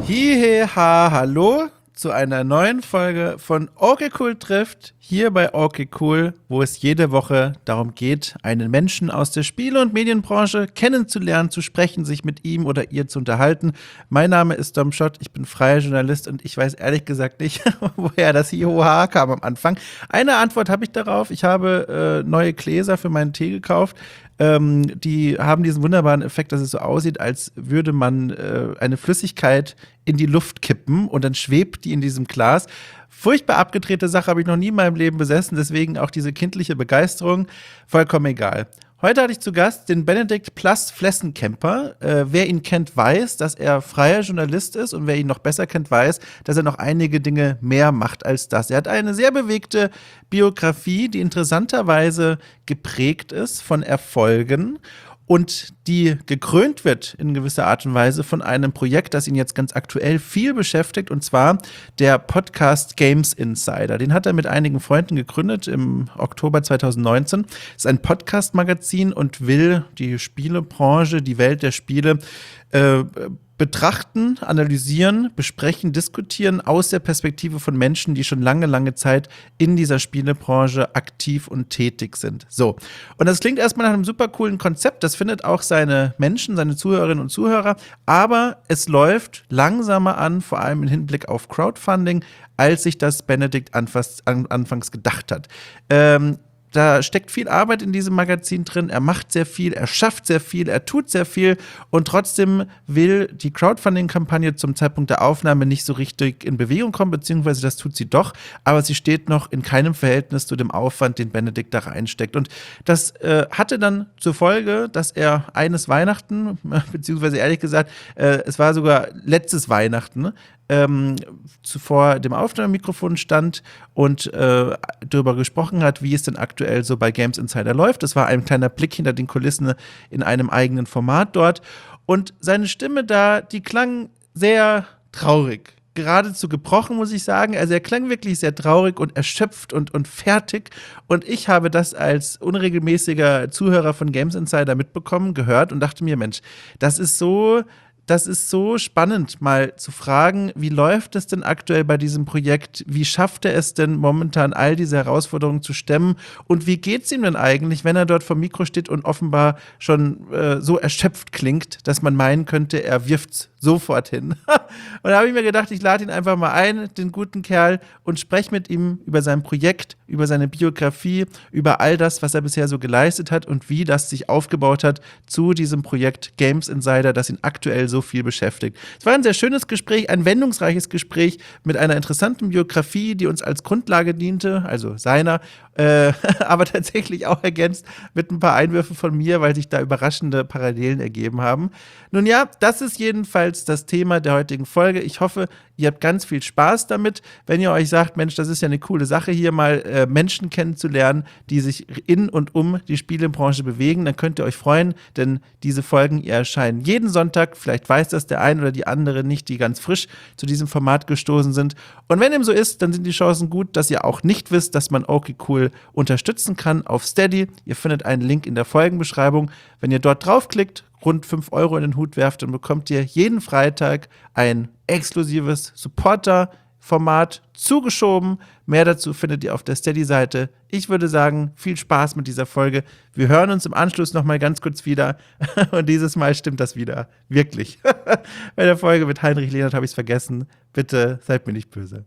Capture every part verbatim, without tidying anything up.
Hihi-ha, hallo zu einer neuen Folge von Okay Cool trifft, hier bei Okay Cool, wo es jede Woche darum geht, einen Menschen aus der Spiele- und Medienbranche kennenzulernen, zu sprechen, sich mit ihm oder ihr zu unterhalten. Mein Name ist Dom Schott, ich bin freier Journalist und ich weiß ehrlich gesagt nicht, woher das Hihi-ha kam am Anfang. Eine Antwort habe ich darauf, ich habe äh, neue Gläser für meinen Tee gekauft. Ähm, die haben diesen wunderbaren Effekt, dass es so aussieht, als würde man äh, eine Flüssigkeit in die Luft kippen und dann schwebt die in diesem Glas. Furchtbar abgedrehte Sache, habe ich noch nie in meinem Leben besessen, deswegen auch diese kindliche Begeisterung, vollkommen egal. Heute hatte ich zu Gast den Benedikt Plus Flessenkemper. Äh, wer ihn kennt, weiß, dass er freier Journalist ist und wer ihn noch besser kennt, weiß, dass er noch einige Dinge mehr macht als das. Er hat eine sehr bewegte Biografie, die interessanterweise geprägt ist von Erfolgen und die gekrönt wird in gewisser Art und Weise von einem Projekt, das ihn jetzt ganz aktuell viel beschäftigt, und zwar der Podcast Games Insider. Den hat er mit einigen Freunden gegründet im Oktober zwanzig neunzehn. Das ist ein Podcast-Magazin und will die Spielebranche, die Welt der Spiele äh, betrachten, analysieren, besprechen, diskutieren aus der Perspektive von Menschen, die schon lange, lange Zeit in dieser Spielebranche aktiv und tätig sind. So. Und das klingt erstmal nach einem super coolen Konzept. Das findet auch seine Menschen, seine Zuhörerinnen und Zuhörer. Aber es läuft langsamer an, vor allem im Hinblick auf Crowdfunding, als sich das Benedikt anfangs, an, anfangs gedacht hat. Ähm, Da steckt viel Arbeit in diesem Magazin drin. Er macht sehr viel, er schafft sehr viel, er tut sehr viel und trotzdem will die Crowdfunding-Kampagne zum Zeitpunkt der Aufnahme nicht so richtig in Bewegung kommen, beziehungsweise das tut sie doch, aber sie steht noch in keinem Verhältnis zu dem Aufwand, den Benedikt da reinsteckt. Und das äh, hatte dann zur Folge, dass er eines Weihnachten, beziehungsweise ehrlich gesagt, äh, es war sogar letztes Weihnachten, Ähm, zuvor dem Aufnahmemikrofon stand und äh, darüber gesprochen hat, wie es denn aktuell so bei Games Insider läuft. Das war ein kleiner Blick hinter den Kulissen in einem eigenen Format dort. Und seine Stimme da, die klang sehr traurig. Geradezu gebrochen, muss ich sagen. Also er klang wirklich sehr traurig und erschöpft und, und fertig. Und ich habe das als unregelmäßiger Zuhörer von Games Insider mitbekommen, gehört und dachte mir, Mensch, das ist so Das ist so spannend, mal zu fragen, wie läuft es denn aktuell bei diesem Projekt? Wie schafft er es denn momentan, all diese Herausforderungen zu stemmen? Und wie geht es ihm denn eigentlich, wenn er dort vor dem Mikro steht und offenbar schon äh, so erschöpft klingt, dass man meinen könnte, er wirft's sofort hin? Und da habe ich mir gedacht, ich lade ihn einfach mal ein, den guten Kerl, und spreche mit ihm über sein Projekt, über seine Biografie, über all das, was er bisher so geleistet hat und wie das sich aufgebaut hat zu diesem Projekt Games Insider, das ihn aktuell so viel beschäftigt. Es war ein sehr schönes Gespräch, ein wendungsreiches Gespräch mit einer interessanten Biografie, die uns als Grundlage diente, also seiner, äh, aber tatsächlich auch ergänzt mit ein paar Einwürfen von mir, weil sich da überraschende Parallelen ergeben haben. Nun ja, das ist jedenfalls das Thema der heutigen Folge. Ich hoffe, ihr habt ganz viel Spaß damit, wenn ihr euch sagt, Mensch, das ist ja eine coole Sache, hier mal äh, Menschen kennenzulernen, die sich in und um die Spielebranche bewegen. Dann könnt ihr euch freuen, denn diese Folgen, ihr erscheinen jeden Sonntag. Vielleicht weiß das der ein oder die andere nicht, die ganz frisch zu diesem Format gestoßen sind. Und wenn dem so ist, dann sind die Chancen gut, dass ihr auch nicht wisst, dass man Okay Cool unterstützen kann auf Steady. Ihr findet einen Link in der Folgenbeschreibung. Wenn ihr dort draufklickt, rund fünf Euro in den Hut werft, dann bekommt ihr jeden Freitag ein exklusives Supporter-Format zugeschoben. Mehr dazu findet ihr auf der Steady-Seite. Ich würde sagen, viel Spaß mit dieser Folge. Wir hören uns im Anschluss noch mal ganz kurz wieder. Und dieses Mal stimmt das wieder. Wirklich. Bei der Folge mit Heinrich Lehnert habe ich es vergessen. Bitte seid mir nicht böse.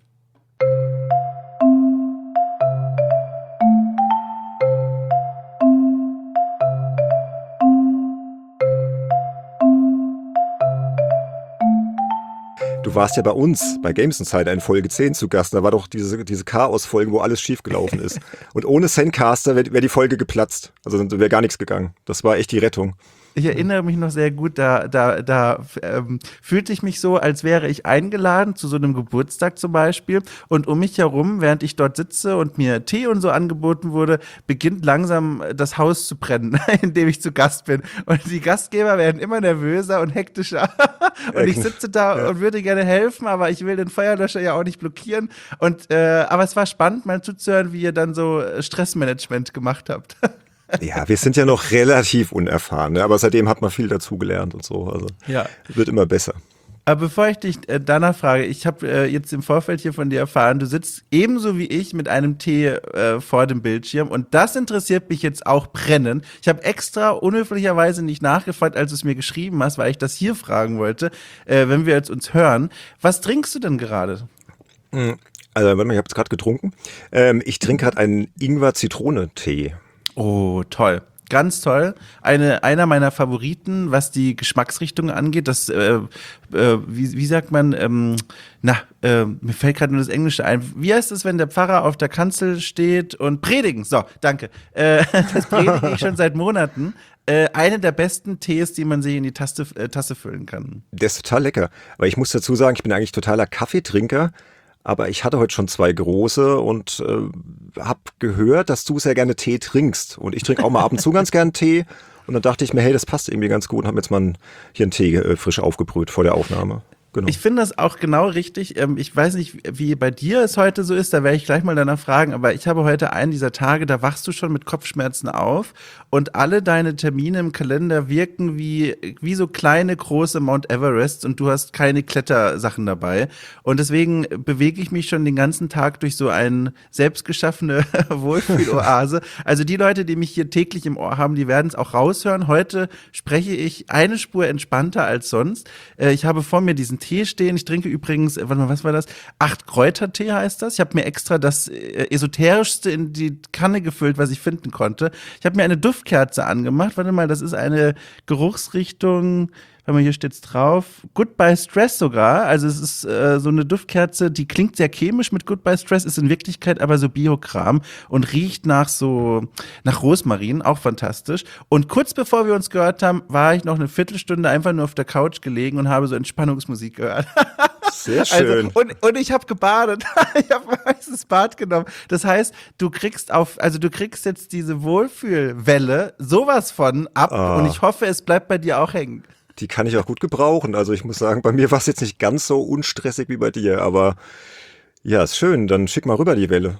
Du warst ja bei uns, bei Games Insider in Folge zehn zu Gast. Da war doch diese, diese Chaos-Folge, wo alles schiefgelaufen ist. Und ohne Zencaster wäre wär die Folge geplatzt. Also wäre gar nichts gegangen. Das war echt die Rettung. Ich erinnere mich noch sehr gut, da, da, da ähm, fühlte ich mich so, als wäre ich eingeladen zu so einem Geburtstag zum Beispiel, und um mich herum, während ich dort sitze und mir Tee und so angeboten wurde, beginnt langsam das Haus zu brennen, in dem ich zu Gast bin. Und die Gastgeber werden immer nervöser und hektischer. Und ich sitze da ja. und würde gerne helfen, aber ich will den Feuerlöscher ja auch nicht blockieren. Und äh, aber es war spannend, mal zuzuhören, wie ihr dann so Stressmanagement gemacht habt. Ja, wir sind ja noch relativ unerfahren, ne? Aber seitdem hat man viel dazugelernt und so. Also ja. wird immer besser. Aber bevor ich dich äh, danach frage, ich habe äh, jetzt im Vorfeld hier von dir erfahren, du sitzt ebenso wie ich mit einem Tee äh, vor dem Bildschirm und das interessiert mich jetzt auch brennend. Ich habe extra unhöflicherweise nicht nachgefragt, als du es mir geschrieben hast, weil ich das hier fragen wollte, äh, wenn wir jetzt uns hören. Was trinkst du denn gerade? Also, warte mal, ich habe es gerade getrunken. Ähm, ich trinke gerade einen Ingwer-Zitrone-Tee. Oh, toll. Ganz toll. Eine, einer meiner Favoriten, was die Geschmacksrichtung angeht. Das, äh, äh, wie, wie sagt man, ähm, na, äh, mir fällt gerade nur das Englische ein. Wie heißt es, wenn der Pfarrer auf der Kanzel steht und predigen? So, danke. Äh, das predige ich schon seit Monaten. Äh, eine der besten Tees, die man sich in die Taste, äh, Tasse füllen kann. Der ist total lecker. Weil ich muss dazu sagen, ich bin eigentlich totaler Kaffeetrinker. Aber ich hatte heute schon zwei große und äh, habe gehört, dass du sehr gerne Tee trinkst. Und ich trinke auch mal ab und zu ganz gern Tee. Und dann dachte ich mir, hey, das passt irgendwie ganz gut. Und habe jetzt mal hier einen Tee äh, frisch aufgebrüht vor der Aufnahme. Genau. Ich finde das auch genau richtig. Ich weiß nicht, wie bei dir es heute so ist, da werde ich gleich mal danach fragen, aber ich habe heute einen dieser Tage, da wachst du schon mit Kopfschmerzen auf und alle deine Termine im Kalender wirken wie, wie so kleine, große Mount Everest und du hast keine Klettersachen dabei. Und deswegen bewege ich mich schon den ganzen Tag durch so eine selbstgeschaffene Wohlfühloase. Also die Leute, die mich hier täglich im Ohr haben, die werden es auch raushören. Heute spreche ich eine Spur entspannter als sonst. Ich habe vor mir diesen Tee stehen. Ich trinke übrigens, warte mal, was war das? Acht Kräutertee heißt das. Ich habe mir extra das äh, esoterischste in die Kanne gefüllt, was ich finden konnte. Ich habe mir eine Duftkerze angemacht. Warte mal, das ist eine Geruchsrichtung, warte mal, hier steht's drauf. Goodbye Stress sogar. Also es ist äh, so eine Duftkerze, die klingt sehr chemisch mit Goodbye Stress, ist in Wirklichkeit aber so Biokram und riecht nach so, nach Rosmarin, auch fantastisch. Und kurz bevor wir uns gehört haben, war ich noch eine Viertelstunde einfach nur auf der Couch gelegen und habe so Entspannungsmusik gehört. Sehr schön. Also, und, und ich habe gebadet. Ich habe ein heißes Bad genommen. Das heißt, du kriegst auf, also du kriegst jetzt diese Wohlfühlwelle sowas von ab Ah. und ich hoffe, es bleibt bei dir auch hängen. Die kann ich auch gut gebrauchen. Also ich muss sagen, bei mir war es jetzt nicht ganz so unstressig wie bei dir. Aber ja, ist schön. Dann schick mal rüber die Welle.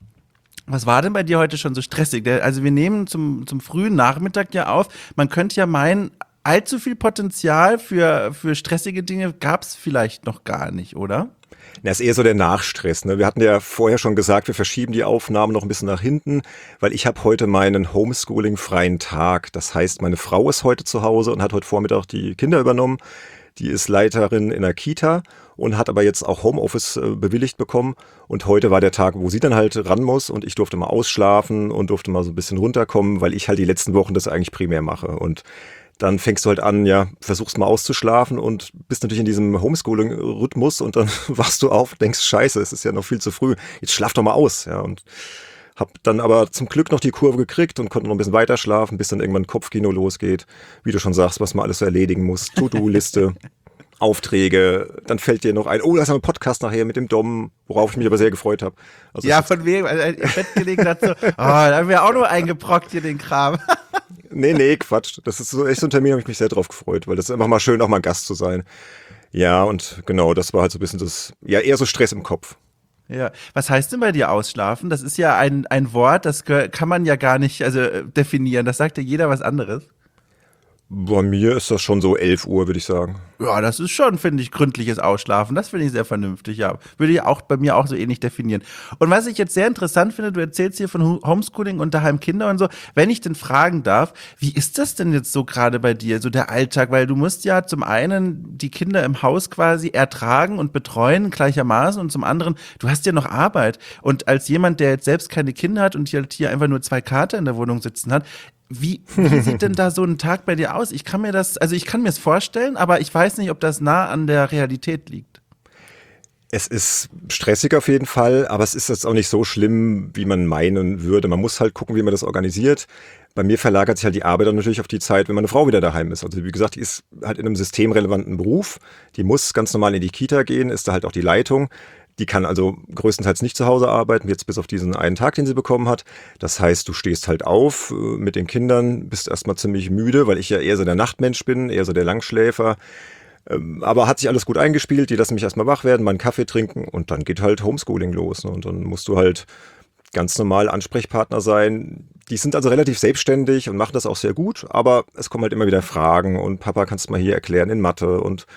Was war denn bei dir heute schon so stressig? Der- Also wir nehmen zum, zum frühen Nachmittag ja auf. Man könnte ja meinen, allzu viel Potenzial für, für stressige Dinge gab es vielleicht noch gar nicht, oder? Das ist eher so der Nachstress. Ne? Wir hatten ja vorher schon gesagt, wir verschieben die Aufnahmen noch ein bisschen nach hinten, weil ich habe heute meinen Homeschooling-freien Tag. Das heißt, meine Frau ist heute zu Hause und hat heute Vormittag die Kinder übernommen. Die ist Leiterin in der Kita und hat aber jetzt auch Homeoffice äh, bewilligt bekommen. Und heute war der Tag, wo sie dann halt ran muss und ich durfte mal ausschlafen und durfte mal so ein bisschen runterkommen, weil ich halt die letzten Wochen das eigentlich primär mache. Und dann fängst du halt an, ja, versuchst mal auszuschlafen und bist natürlich in diesem Homeschooling-Rhythmus und dann wachst du auf, denkst, scheiße, es ist ja noch viel zu früh, jetzt schlaf doch mal aus, ja, und hab dann aber zum Glück noch die Kurve gekriegt und konnte noch ein bisschen weiter schlafen, bis dann irgendwann Kopfkino losgeht, wie du schon sagst, was man alles so erledigen muss, To-Do-Liste, Aufträge, dann fällt dir noch ein, oh, da ist ein Podcast nachher mit dem Dom, worauf ich mich aber sehr gefreut habe. Also Ja, es ist- von wem? Also, im Bett gelegen hat so, oh, da haben wir auch nur eingebrockt hier den Kram. Nee, nee, Quatsch. Das ist so echt so ein Termin, habe ich mich sehr drauf gefreut, weil das ist einfach mal schön, auch mal Gast zu sein. Ja, und genau, das war halt so ein bisschen das, ja, eher so Stress im Kopf. Ja, was heißt denn bei dir ausschlafen? Das ist ja ein, ein Wort, das gehör- kann man ja gar nicht also, äh, definieren. Das sagt ja jeder was anderes. Bei mir ist das schon so elf Uhr, würde ich sagen. Ja, das ist schon, finde ich, gründliches Ausschlafen. Das finde ich sehr vernünftig, ja. Würde ich auch bei mir auch so ähnlich definieren. Und was ich jetzt sehr interessant finde, du erzählst hier von Hu- Homeschooling und daheim Kinder und so. Wenn ich denn fragen darf, wie ist das denn jetzt so gerade bei dir, so der Alltag? Weil du musst ja zum einen die Kinder im Haus quasi ertragen und betreuen gleichermaßen und zum anderen, du hast ja noch Arbeit. Und als jemand, der jetzt selbst keine Kinder hat und hier, halt hier einfach nur zwei Kater in der Wohnung sitzen hat, Wie, wie sieht denn da so ein Tag bei dir aus? Ich kann mir das, also ich kann mir es vorstellen, aber ich weiß nicht, ob das nah an der Realität liegt. Es ist stressig auf jeden Fall, aber es ist jetzt auch nicht so schlimm, wie man meinen würde. Man muss halt gucken, wie man das organisiert. Bei mir verlagert sich halt die Arbeit dann natürlich auf die Zeit, wenn meine Frau wieder daheim ist. Also wie gesagt, die ist halt in einem systemrelevanten Beruf. Die muss ganz normal in die Kita gehen, ist da halt auch die Leitung. Die kann also größtenteils nicht zu Hause arbeiten, jetzt bis auf diesen einen Tag, den sie bekommen hat. Das heißt, du stehst halt auf äh, mit den Kindern, bist erstmal ziemlich müde, weil ich ja eher so der Nachtmensch bin, eher so der Langschläfer. Ähm, aber hat sich alles gut eingespielt, die lassen mich erstmal wach werden, mal einen Kaffee trinken und dann geht halt Homeschooling los. Ne? Und dann musst du halt ganz normal Ansprechpartner sein. Die sind also relativ selbstständig und machen das auch sehr gut, aber es kommen halt immer wieder Fragen und Papa, kannst du mal hier erklären in Mathe und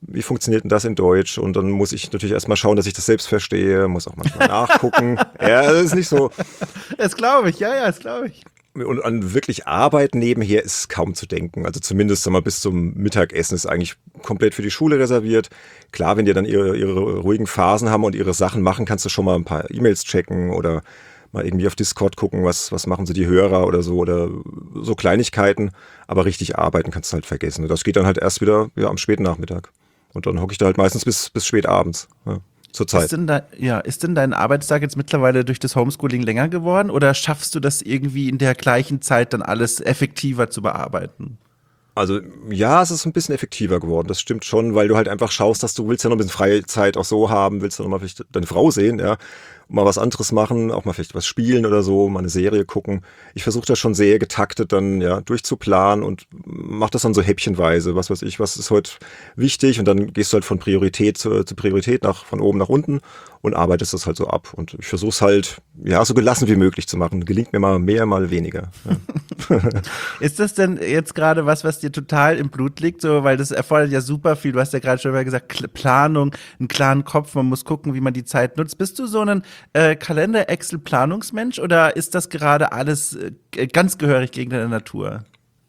wie funktioniert denn das in Deutsch? Und dann muss ich natürlich erstmal schauen, dass ich das selbst verstehe, muss auch manchmal nachgucken. Ja, das ist nicht so. Das glaube ich, ja, ja, das glaube ich. Und an wirklich Arbeit nebenher ist kaum zu denken. Also zumindest sag mal, bis zum Mittagessen ist eigentlich komplett für die Schule reserviert. Klar, wenn die dann ihre, ihre ruhigen Phasen haben und ihre Sachen machen, kannst du schon mal ein paar E-Mails checken oder mal irgendwie auf Discord gucken, was, was machen so die Hörer oder so oder so Kleinigkeiten. Aber richtig arbeiten kannst du halt vergessen. Das geht dann halt erst wieder ja, am späten Nachmittag. Und dann hocke ich da halt meistens bis, bis spät abends. Ja. Zur Zeit. Ist denn, da, ja, ist denn dein Arbeitstag jetzt mittlerweile durch das Homeschooling länger geworden oder schaffst du das irgendwie in der gleichen Zeit dann alles effektiver zu bearbeiten? Also ja, es ist ein bisschen effektiver geworden, das stimmt schon, weil du halt einfach schaust, dass du willst ja noch ein bisschen freie Zeit auch so haben, willst du noch mal vielleicht deine Frau sehen, ja, mal was anderes machen, auch mal vielleicht was spielen oder so, mal eine Serie gucken. Ich versuche das schon sehr getaktet dann ja durchzuplanen und mach das dann so häppchenweise, was weiß ich, was ist heute wichtig und dann gehst du halt von Priorität zu, zu Priorität nach von oben nach unten und arbeitest das halt so ab und ich versuche es halt ja so gelassen wie möglich zu machen. Gelingt mir mal mehr, mal weniger. Ja. Ist das denn jetzt gerade was, was dir total im Blut liegt, so, weil das erfordert ja super viel. Du hast ja gerade schon mal gesagt, K- Planung, einen klaren Kopf, man muss gucken, wie man die Zeit nutzt. Bist du so ein äh, Kalender-Excel-Planungsmensch oder ist das gerade alles äh, ganz gehörig gegen deine Natur?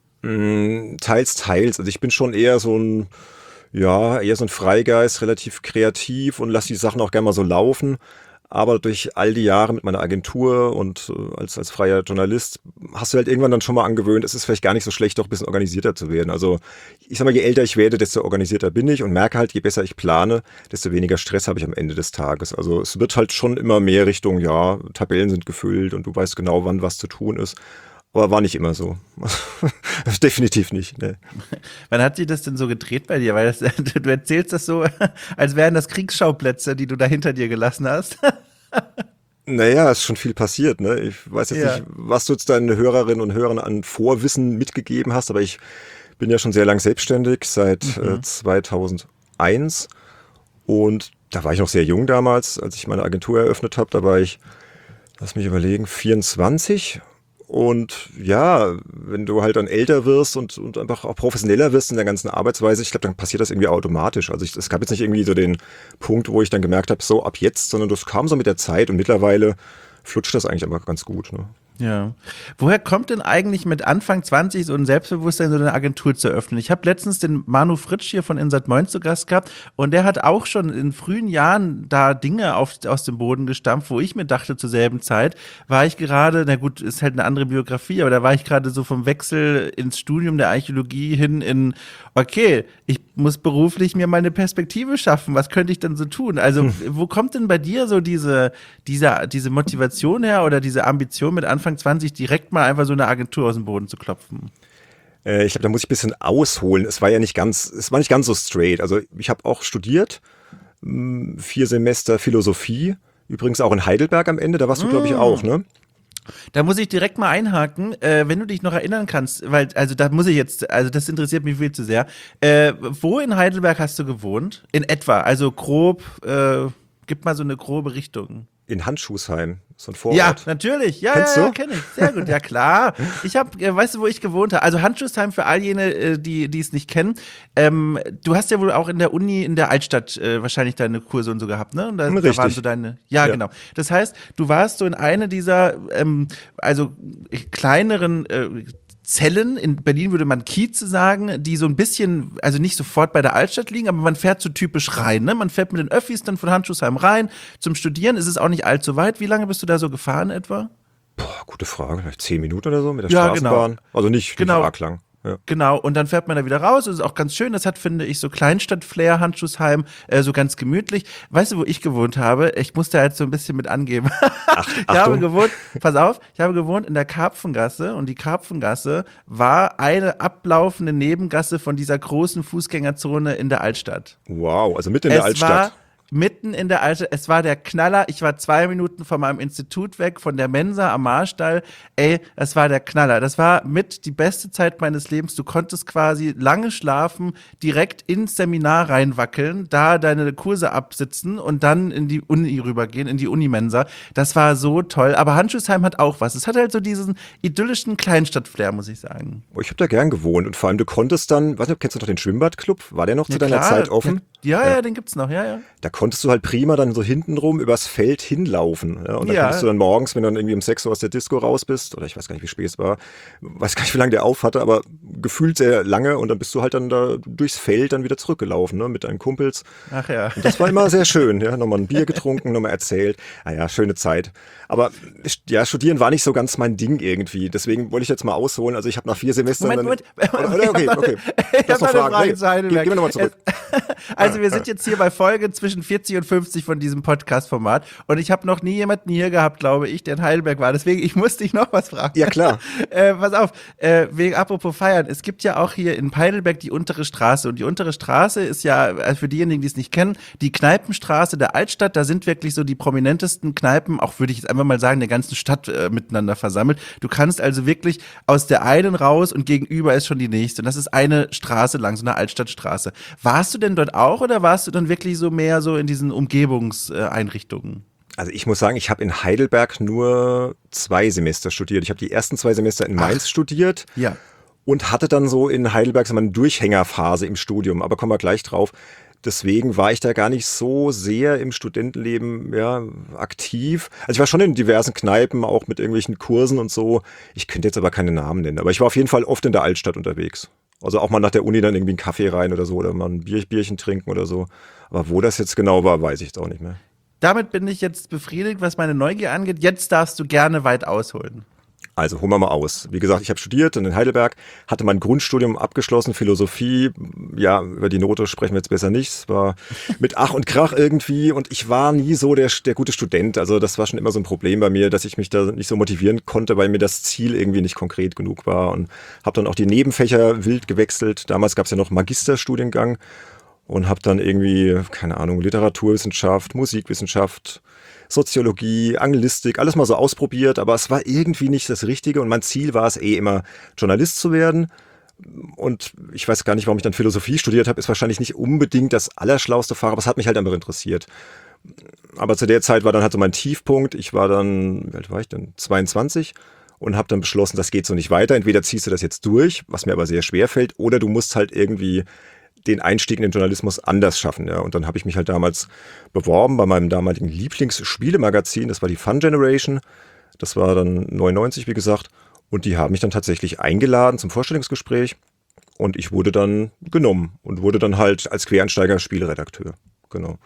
Mm, teils, teils. Also ich bin schon eher so ein, ja, eher so ein Freigeist, relativ kreativ und lass die Sachen auch gerne mal so laufen. Aber durch all die Jahre mit meiner Agentur und äh, als, als freier Journalist hast du halt irgendwann dann schon mal angewöhnt, es ist vielleicht gar nicht so schlecht, doch ein bisschen organisierter zu werden. Also ich sag mal, je älter ich werde, desto organisierter bin ich und merke halt, je besser ich plane, desto weniger Stress habe ich am Ende des Tages. Also es wird halt schon immer mehr Richtung, ja, Tabellen sind gefüllt und du weißt genau, wann was zu tun ist. Aber war nicht immer so. Definitiv nicht. Ne. Wann hat sich das denn so gedreht bei dir? Weil das, du erzählst das so, als wären das Kriegsschauplätze, die du da hinter dir gelassen hast. Naja, ist schon viel passiert. Ne? Ich weiß jetzt Ja. nicht, was du jetzt deinen Hörerinnen und Hörern an Vorwissen mitgegeben hast, aber ich bin ja schon sehr lang selbstständig, seit Mhm. äh, zweitausendeins. Und da war ich noch sehr jung damals, als ich meine Agentur eröffnet habe. Da war ich, lass mich überlegen, vierundzwanzig. Und ja, wenn du halt dann älter wirst und, und einfach auch professioneller wirst in der ganzen Arbeitsweise, ich glaube, dann passiert das irgendwie automatisch. Also ich, es gab jetzt nicht irgendwie so den Punkt, wo ich dann gemerkt habe, so ab jetzt, sondern das kam so mit der Zeit und mittlerweile flutscht das eigentlich einfach ganz gut. Ne? Ja. Woher kommt denn eigentlich mit Anfang zwanzig so ein Selbstbewusstsein, so eine Agentur zu öffnen? Ich habe letztens den Manu Fritsch hier von Inside Moin zu Gast gehabt und der hat auch schon in frühen Jahren da Dinge auf, aus dem Boden gestampft, wo ich mir dachte, zur selben Zeit war ich gerade, na gut, ist halt eine andere Biografie, aber da war ich gerade so vom Wechsel ins Studium der Archäologie hin in, okay, ich muss beruflich mir meine Perspektive schaffen, was könnte ich denn so tun? Also, hm. wo kommt denn bei dir so diese, diese, diese Motivation her oder diese Ambition mit Anfang zwanzig direkt mal einfach so eine Agentur aus dem Boden zu klopfen? Äh, ich glaube, da muss ich ein bisschen ausholen. Es war ja nicht ganz, es war nicht ganz so straight. Also ich habe auch studiert, mh, vier Semester Philosophie, übrigens auch in Heidelberg am Ende, da warst du, glaube ich, auch, ne? Da muss ich direkt mal einhaken, äh, wenn du dich noch erinnern kannst, weil, also da muss ich jetzt, also das interessiert mich viel zu sehr. Äh, wo in Heidelberg hast du gewohnt? In etwa, also grob, äh, gib mal so eine grobe Richtung. In Handschuhsheim, so ein Vorort. Ja, natürlich. Ja, Kennst ja, ja, du? kenne ich. Sehr gut, ja klar. Ich habe, äh, weißt du, wo ich gewohnt habe? Also Handschuhsheim für all jene, äh, die die es nicht kennen. Ähm, du hast ja wohl auch in der Uni in der Altstadt äh, wahrscheinlich deine Kurse und so gehabt, ne? Und da, da Richtig. waren so deine. Ja, Ja. genau. Das heißt, du warst so in eine dieser, ähm, also kleineren äh, Zellen, in Berlin würde man Kieze sagen, die so ein bisschen, also nicht sofort bei der Altstadt liegen, aber man fährt so typisch rein, ne? Man fährt mit den Öffis dann von Handschuhsheim rein. Zum Studieren ist es auch nicht allzu weit. Wie lange bist du da so gefahren etwa? Boah, gute Frage. Vielleicht zehn Minuten oder so mit der Ja, Straßenbahn. genau. Also nicht, Genau. nicht arg lang. Ja. Genau, und dann fährt man da wieder raus. Das ist auch ganz schön. Das hat, finde ich, so Kleinstadt-Flair, Handschuhsheim, äh, so ganz gemütlich. Weißt du, wo ich gewohnt habe? Ich musste jetzt so ein bisschen mit angeben. Ach, ich habe Achtung. gewohnt, pass auf, ich habe gewohnt in der Karpfengasse und die Karpfengasse war eine ablaufende Nebengasse von dieser großen Fußgängerzone in der Altstadt. Wow, also mitten in der es Altstadt. war mitten in der Alte, es war der Knaller, ich war zwei Minuten von meinem Institut weg, von der Mensa am Marstall, ey, es war der Knaller, das war mit die beste Zeit meines Lebens, du konntest quasi lange schlafen, direkt ins Seminar reinwackeln, da deine Kurse absitzen und dann in die Uni rübergehen, in die Unimensa, das war so toll, aber Handschuhsheim hat auch was, es hat halt so diesen idyllischen Kleinstadt-Flair, muss ich sagen. Oh, ich habe da gern gewohnt und vor allem du konntest dann, weißt du, kennst du noch den Schwimmbadclub? War der noch Ja, zu deiner klar. Zeit offen? Ja, ja, ja, den gibt's noch, ja, ja. Da konntest du halt prima dann so hintenrum übers Feld hinlaufen. Ja? Und dann Ja. konntest du dann morgens, wenn du dann irgendwie um sechs Uhr aus der Disco raus bist, oder ich weiß gar nicht, wie spät es war, weiß gar nicht, wie lange der auf hatte, aber gefühlt sehr lange und dann bist du halt dann da durchs Feld dann wieder zurückgelaufen, ne, mit deinen Kumpels. Ach ja. Und das war immer sehr schön, ja, nochmal ein Bier getrunken, nochmal erzählt. Ah ja, schöne Zeit. Aber ja, Studieren war nicht so ganz mein Ding irgendwie. Deswegen wollte ich jetzt mal ausholen. Also ich habe nach vier Semestern Moment, dann... Moment, Oder, okay, okay. Ich habe noch eine Frage Nee, zu Heidelberg. Gehen wir nochmal zurück. Also wir sind jetzt hier bei Folge zwischen vierzig und fünfzig von diesem Podcast-Format und ich habe noch nie jemanden hier gehabt, glaube ich, der in Heidelberg war. Deswegen, ich musste dich noch was fragen. Ja, klar. äh, pass auf, äh, wegen apropos Feiern. Es gibt ja auch hier in Heidelberg die Untere Straße und die Untere Straße ist ja, äh, für diejenigen, die es nicht kennen, die Kneipenstraße der Altstadt. Da sind wirklich so die prominentesten Kneipen, auch würde ich jetzt einfach mal sagen, der ganzen Stadt äh, miteinander versammelt. Du kannst also wirklich aus der einen raus und gegenüber ist schon die nächste. Und das ist eine Straße lang, so eine Altstadtstraße. Warst du denn dort auch oder warst du dann wirklich so mehr so in diesen Umgebungseinrichtungen? Also ich muss sagen, ich habe in Heidelberg nur zwei Semester studiert. Ich habe die ersten zwei Semester in Mainz Ach. studiert. Ja. Und hatte dann so in Heidelberg so eine Durchhängerphase im Studium, aber kommen wir gleich drauf. Deswegen war ich da gar nicht so sehr im Studentenleben ja, aktiv. Also ich war schon in diversen Kneipen, auch mit irgendwelchen Kursen und so. Ich könnte jetzt aber keine Namen nennen, aber ich war auf jeden Fall oft in der Altstadt unterwegs. Also auch mal nach der Uni dann irgendwie einen Kaffee rein oder so oder mal ein Bier, Bierchen trinken oder so. Aber wo das jetzt genau war, weiß ich jetzt auch nicht mehr. Damit bin ich jetzt befriedigt, was meine Neugier angeht. Jetzt darfst du gerne weit ausholen. Also holen wir mal aus. Wie gesagt, ich habe studiert in Heidelberg, hatte mein Grundstudium abgeschlossen, Philosophie. Ja, über die Note sprechen wir jetzt besser nicht. Es war mit Ach und Krach irgendwie und ich war nie so der, der gute Student. Also das war schon immer so ein Problem bei mir, dass ich mich da nicht so motivieren konnte, weil mir das Ziel irgendwie nicht konkret genug war. Und habe dann auch die Nebenfächer wild gewechselt. Damals gab es ja noch Magisterstudiengang und habe dann irgendwie, keine Ahnung, Literaturwissenschaft, Musikwissenschaft, Soziologie, Anglistik, alles mal so ausprobiert, aber es war irgendwie nicht das Richtige und mein Ziel war es eh immer, Journalist zu werden. Und ich weiß gar nicht, warum ich dann Philosophie studiert habe, ist wahrscheinlich nicht unbedingt das allerschlauste Fach, aber es hat mich halt einfach interessiert. Aber zu der Zeit war dann halt so mein Tiefpunkt. Ich war dann, wie alt war ich denn? zweiundzwanzig und habe dann beschlossen, das geht so nicht weiter. Entweder ziehst du das jetzt durch, was mir aber sehr schwer fällt, oder du musst halt irgendwie den Einstieg in den Journalismus anders schaffen. Ja. Und dann habe ich mich halt damals beworben bei meinem damaligen Lieblingsspielemagazin. Das war die Fun Generation. Das war dann neunundneunzig, wie gesagt. Und die haben mich dann tatsächlich eingeladen zum Vorstellungsgespräch. Und ich wurde dann genommen und wurde dann halt als Quereinsteiger Spieleredakteur. Genau.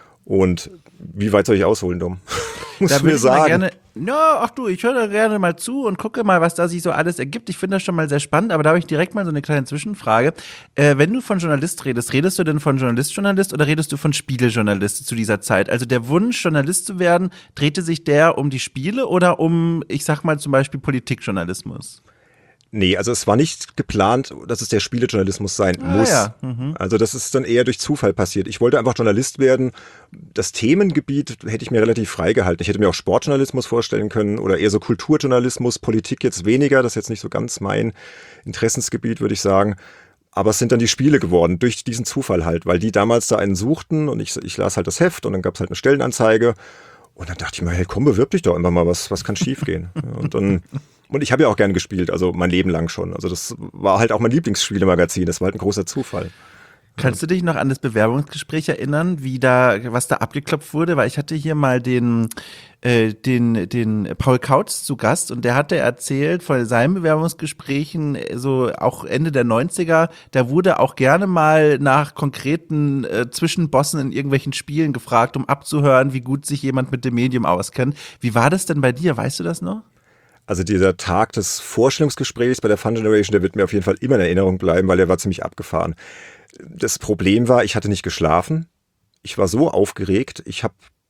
Und wie weit soll ich ausholen, Dom? Muss da ich mir sagen. Gerne, ja, ach du, ich höre da gerne mal zu und gucke mal, was da sich so alles ergibt. Ich finde das schon mal sehr spannend, aber da habe ich direkt mal so eine kleine Zwischenfrage. Äh, wenn du von Journalist redest, redest du denn von Journalist, Journalist oder redest du von Spielejournalist zu dieser Zeit? Also der Wunsch, Journalist zu werden, drehte sich der um die Spiele oder um, ich sag mal zum Beispiel Politikjournalismus? Nee, also es war nicht geplant, dass es der Spielejournalismus sein ah, muss. Ja. Mhm. Also das ist dann eher durch Zufall passiert. Ich wollte einfach Journalist werden. Das Themengebiet hätte ich mir relativ frei gehalten. Ich hätte mir auch Sportjournalismus vorstellen können oder eher so Kulturjournalismus, Politik jetzt weniger. Das ist jetzt nicht so ganz mein Interessensgebiet, würde ich sagen. Aber es sind dann die Spiele geworden, durch diesen Zufall halt, weil die damals da einen suchten und ich, ich las halt das Heft und dann gab es halt eine Stellenanzeige. Und dann dachte ich mir, hey komm, bewirb dich doch einfach mal, was, was kann schief gehen? Und dann... Und ich habe ja auch gern gespielt, also mein Leben lang schon. Also das war halt auch mein Lieblingsspielemagazin. Das war halt ein großer Zufall. Kannst du dich noch an das Bewerbungsgespräch erinnern, wie da, was da abgeklopft wurde? Weil ich hatte hier mal den, äh, den, den Paul Kautz zu Gast und der hatte erzählt von seinen Bewerbungsgesprächen, so auch Ende der neunziger, da wurde auch gerne mal nach konkreten äh, Zwischenbossen in irgendwelchen Spielen gefragt, um abzuhören, wie gut sich jemand mit dem Medium auskennt. Wie war das denn bei dir? Weißt du das noch? Also dieser Tag des Vorstellungsgesprächs bei der Fun Generation, der wird mir auf jeden Fall immer in Erinnerung bleiben, weil der war ziemlich abgefahren. Das Problem war, ich hatte nicht geschlafen. Ich war so aufgeregt. Ich habe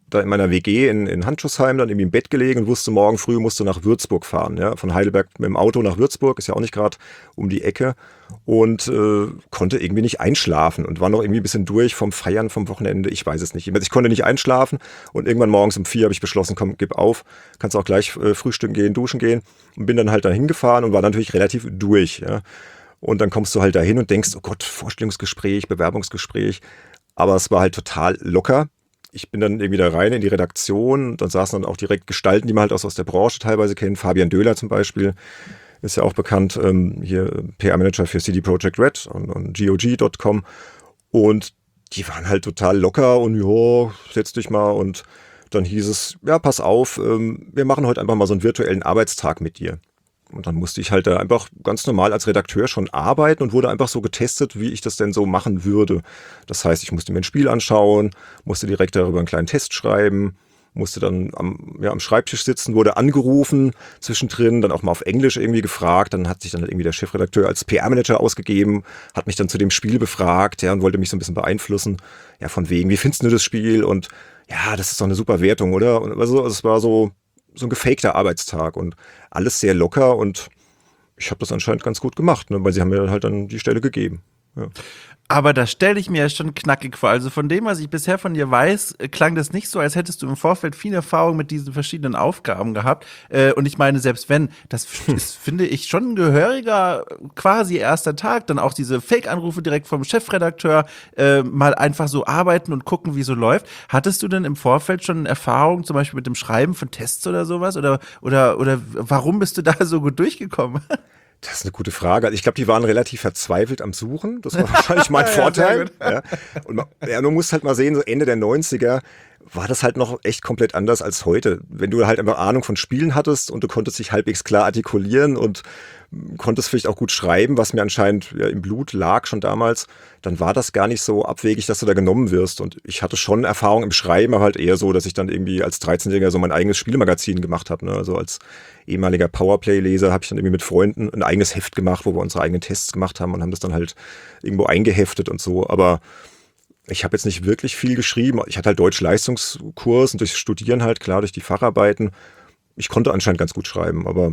da in meiner W G in, in Handschussheim dann irgendwie im Bett gelegen und wusste, morgen früh musste nach Würzburg fahren. Ja? Von Heidelberg mit dem Auto nach Würzburg, ist ja auch nicht gerade um die Ecke. Und äh, konnte irgendwie nicht einschlafen und war noch irgendwie ein bisschen durch vom Feiern vom Wochenende. Ich weiß es nicht. Ich konnte nicht einschlafen und irgendwann morgens um vier habe ich beschlossen, komm, gib auf, kannst auch gleich äh, frühstücken gehen, duschen gehen. Und bin dann halt da hingefahren und war natürlich relativ durch. Ja? Und dann kommst du halt dahin und denkst, oh Gott, Vorstellungsgespräch, Bewerbungsgespräch. Aber es war halt total locker. Ich bin dann irgendwie da rein in die Redaktion und dann saßen dann auch direkt Gestalten, die man halt auch aus der Branche teilweise kennt. Fabian Döhler zum Beispiel ist ja auch bekannt, ähm, hier P R-Manager für C D Projekt Red und, und G O G Punkt com. Und die waren halt total locker und ja, setz dich mal. Und dann hieß es, ja, pass auf, ähm, wir machen heute einfach mal so einen virtuellen Arbeitstag mit dir. Und dann musste ich halt da einfach ganz normal als Redakteur schon arbeiten und wurde einfach so getestet, wie ich das denn so machen würde. Das heißt, ich musste mir ein Spiel anschauen, musste direkt darüber einen kleinen Test schreiben, musste dann am, ja, am Schreibtisch sitzen, wurde angerufen zwischendrin, dann auch mal auf Englisch irgendwie gefragt. Dann hat sich dann irgendwie der Chefredakteur als P R-Manager ausgegeben, hat mich dann zu dem Spiel befragt, ja, und wollte mich so ein bisschen beeinflussen. Ja, von wegen, wie findest du das Spiel? Und ja, das ist doch eine super Wertung, oder? Und also, es war so... so ein gefakter Arbeitstag und alles sehr locker und ich habe das anscheinend ganz gut gemacht, ne, weil sie haben mir halt dann die Stelle gegeben. Ja. Aber das stelle ich mir ja schon knackig vor. Also von dem, was ich bisher von dir weiß, klang das nicht so, als hättest du im Vorfeld viel Erfahrung mit diesen verschiedenen Aufgaben gehabt. Und ich meine, selbst wenn, das ist, finde ich, schon ein gehöriger quasi erster Tag, dann auch diese Fake-Anrufe direkt vom Chefredakteur, äh, mal einfach so arbeiten und gucken, wie so läuft. Hattest du denn im Vorfeld schon Erfahrung, zum Beispiel mit dem Schreiben von Tests oder sowas? Oder, oder, oder warum bist du da so gut durchgekommen? Das ist eine gute Frage. Also ich glaube, die waren relativ verzweifelt am Suchen. Das war wahrscheinlich mein Vorteil. Ja, ja. Und man, ja, du musst halt mal sehen, so Ende der neunziger war das halt noch echt komplett anders als heute. Wenn du halt einfach Ahnung von Spielen hattest und du konntest dich halbwegs klar artikulieren und konntest vielleicht auch gut schreiben, was mir anscheinend ja, im Blut lag schon damals, dann war das gar nicht so abwegig, dass du da genommen wirst. Und ich hatte schon Erfahrung im Schreiben, aber halt eher so, dass ich dann irgendwie als dreizehnjähriger so mein eigenes Spielmagazin gemacht habe. Ne? Also als ehemaliger Powerplay-Leser habe ich dann irgendwie mit Freunden ein eigenes Heft gemacht, wo wir unsere eigenen Tests gemacht haben und haben das dann halt irgendwo eingeheftet und so. Aber ich habe jetzt nicht wirklich viel geschrieben. Ich hatte halt Deutsch-Leistungskurs und durch Studieren halt, klar, durch die Facharbeiten. Ich konnte anscheinend ganz gut schreiben, aber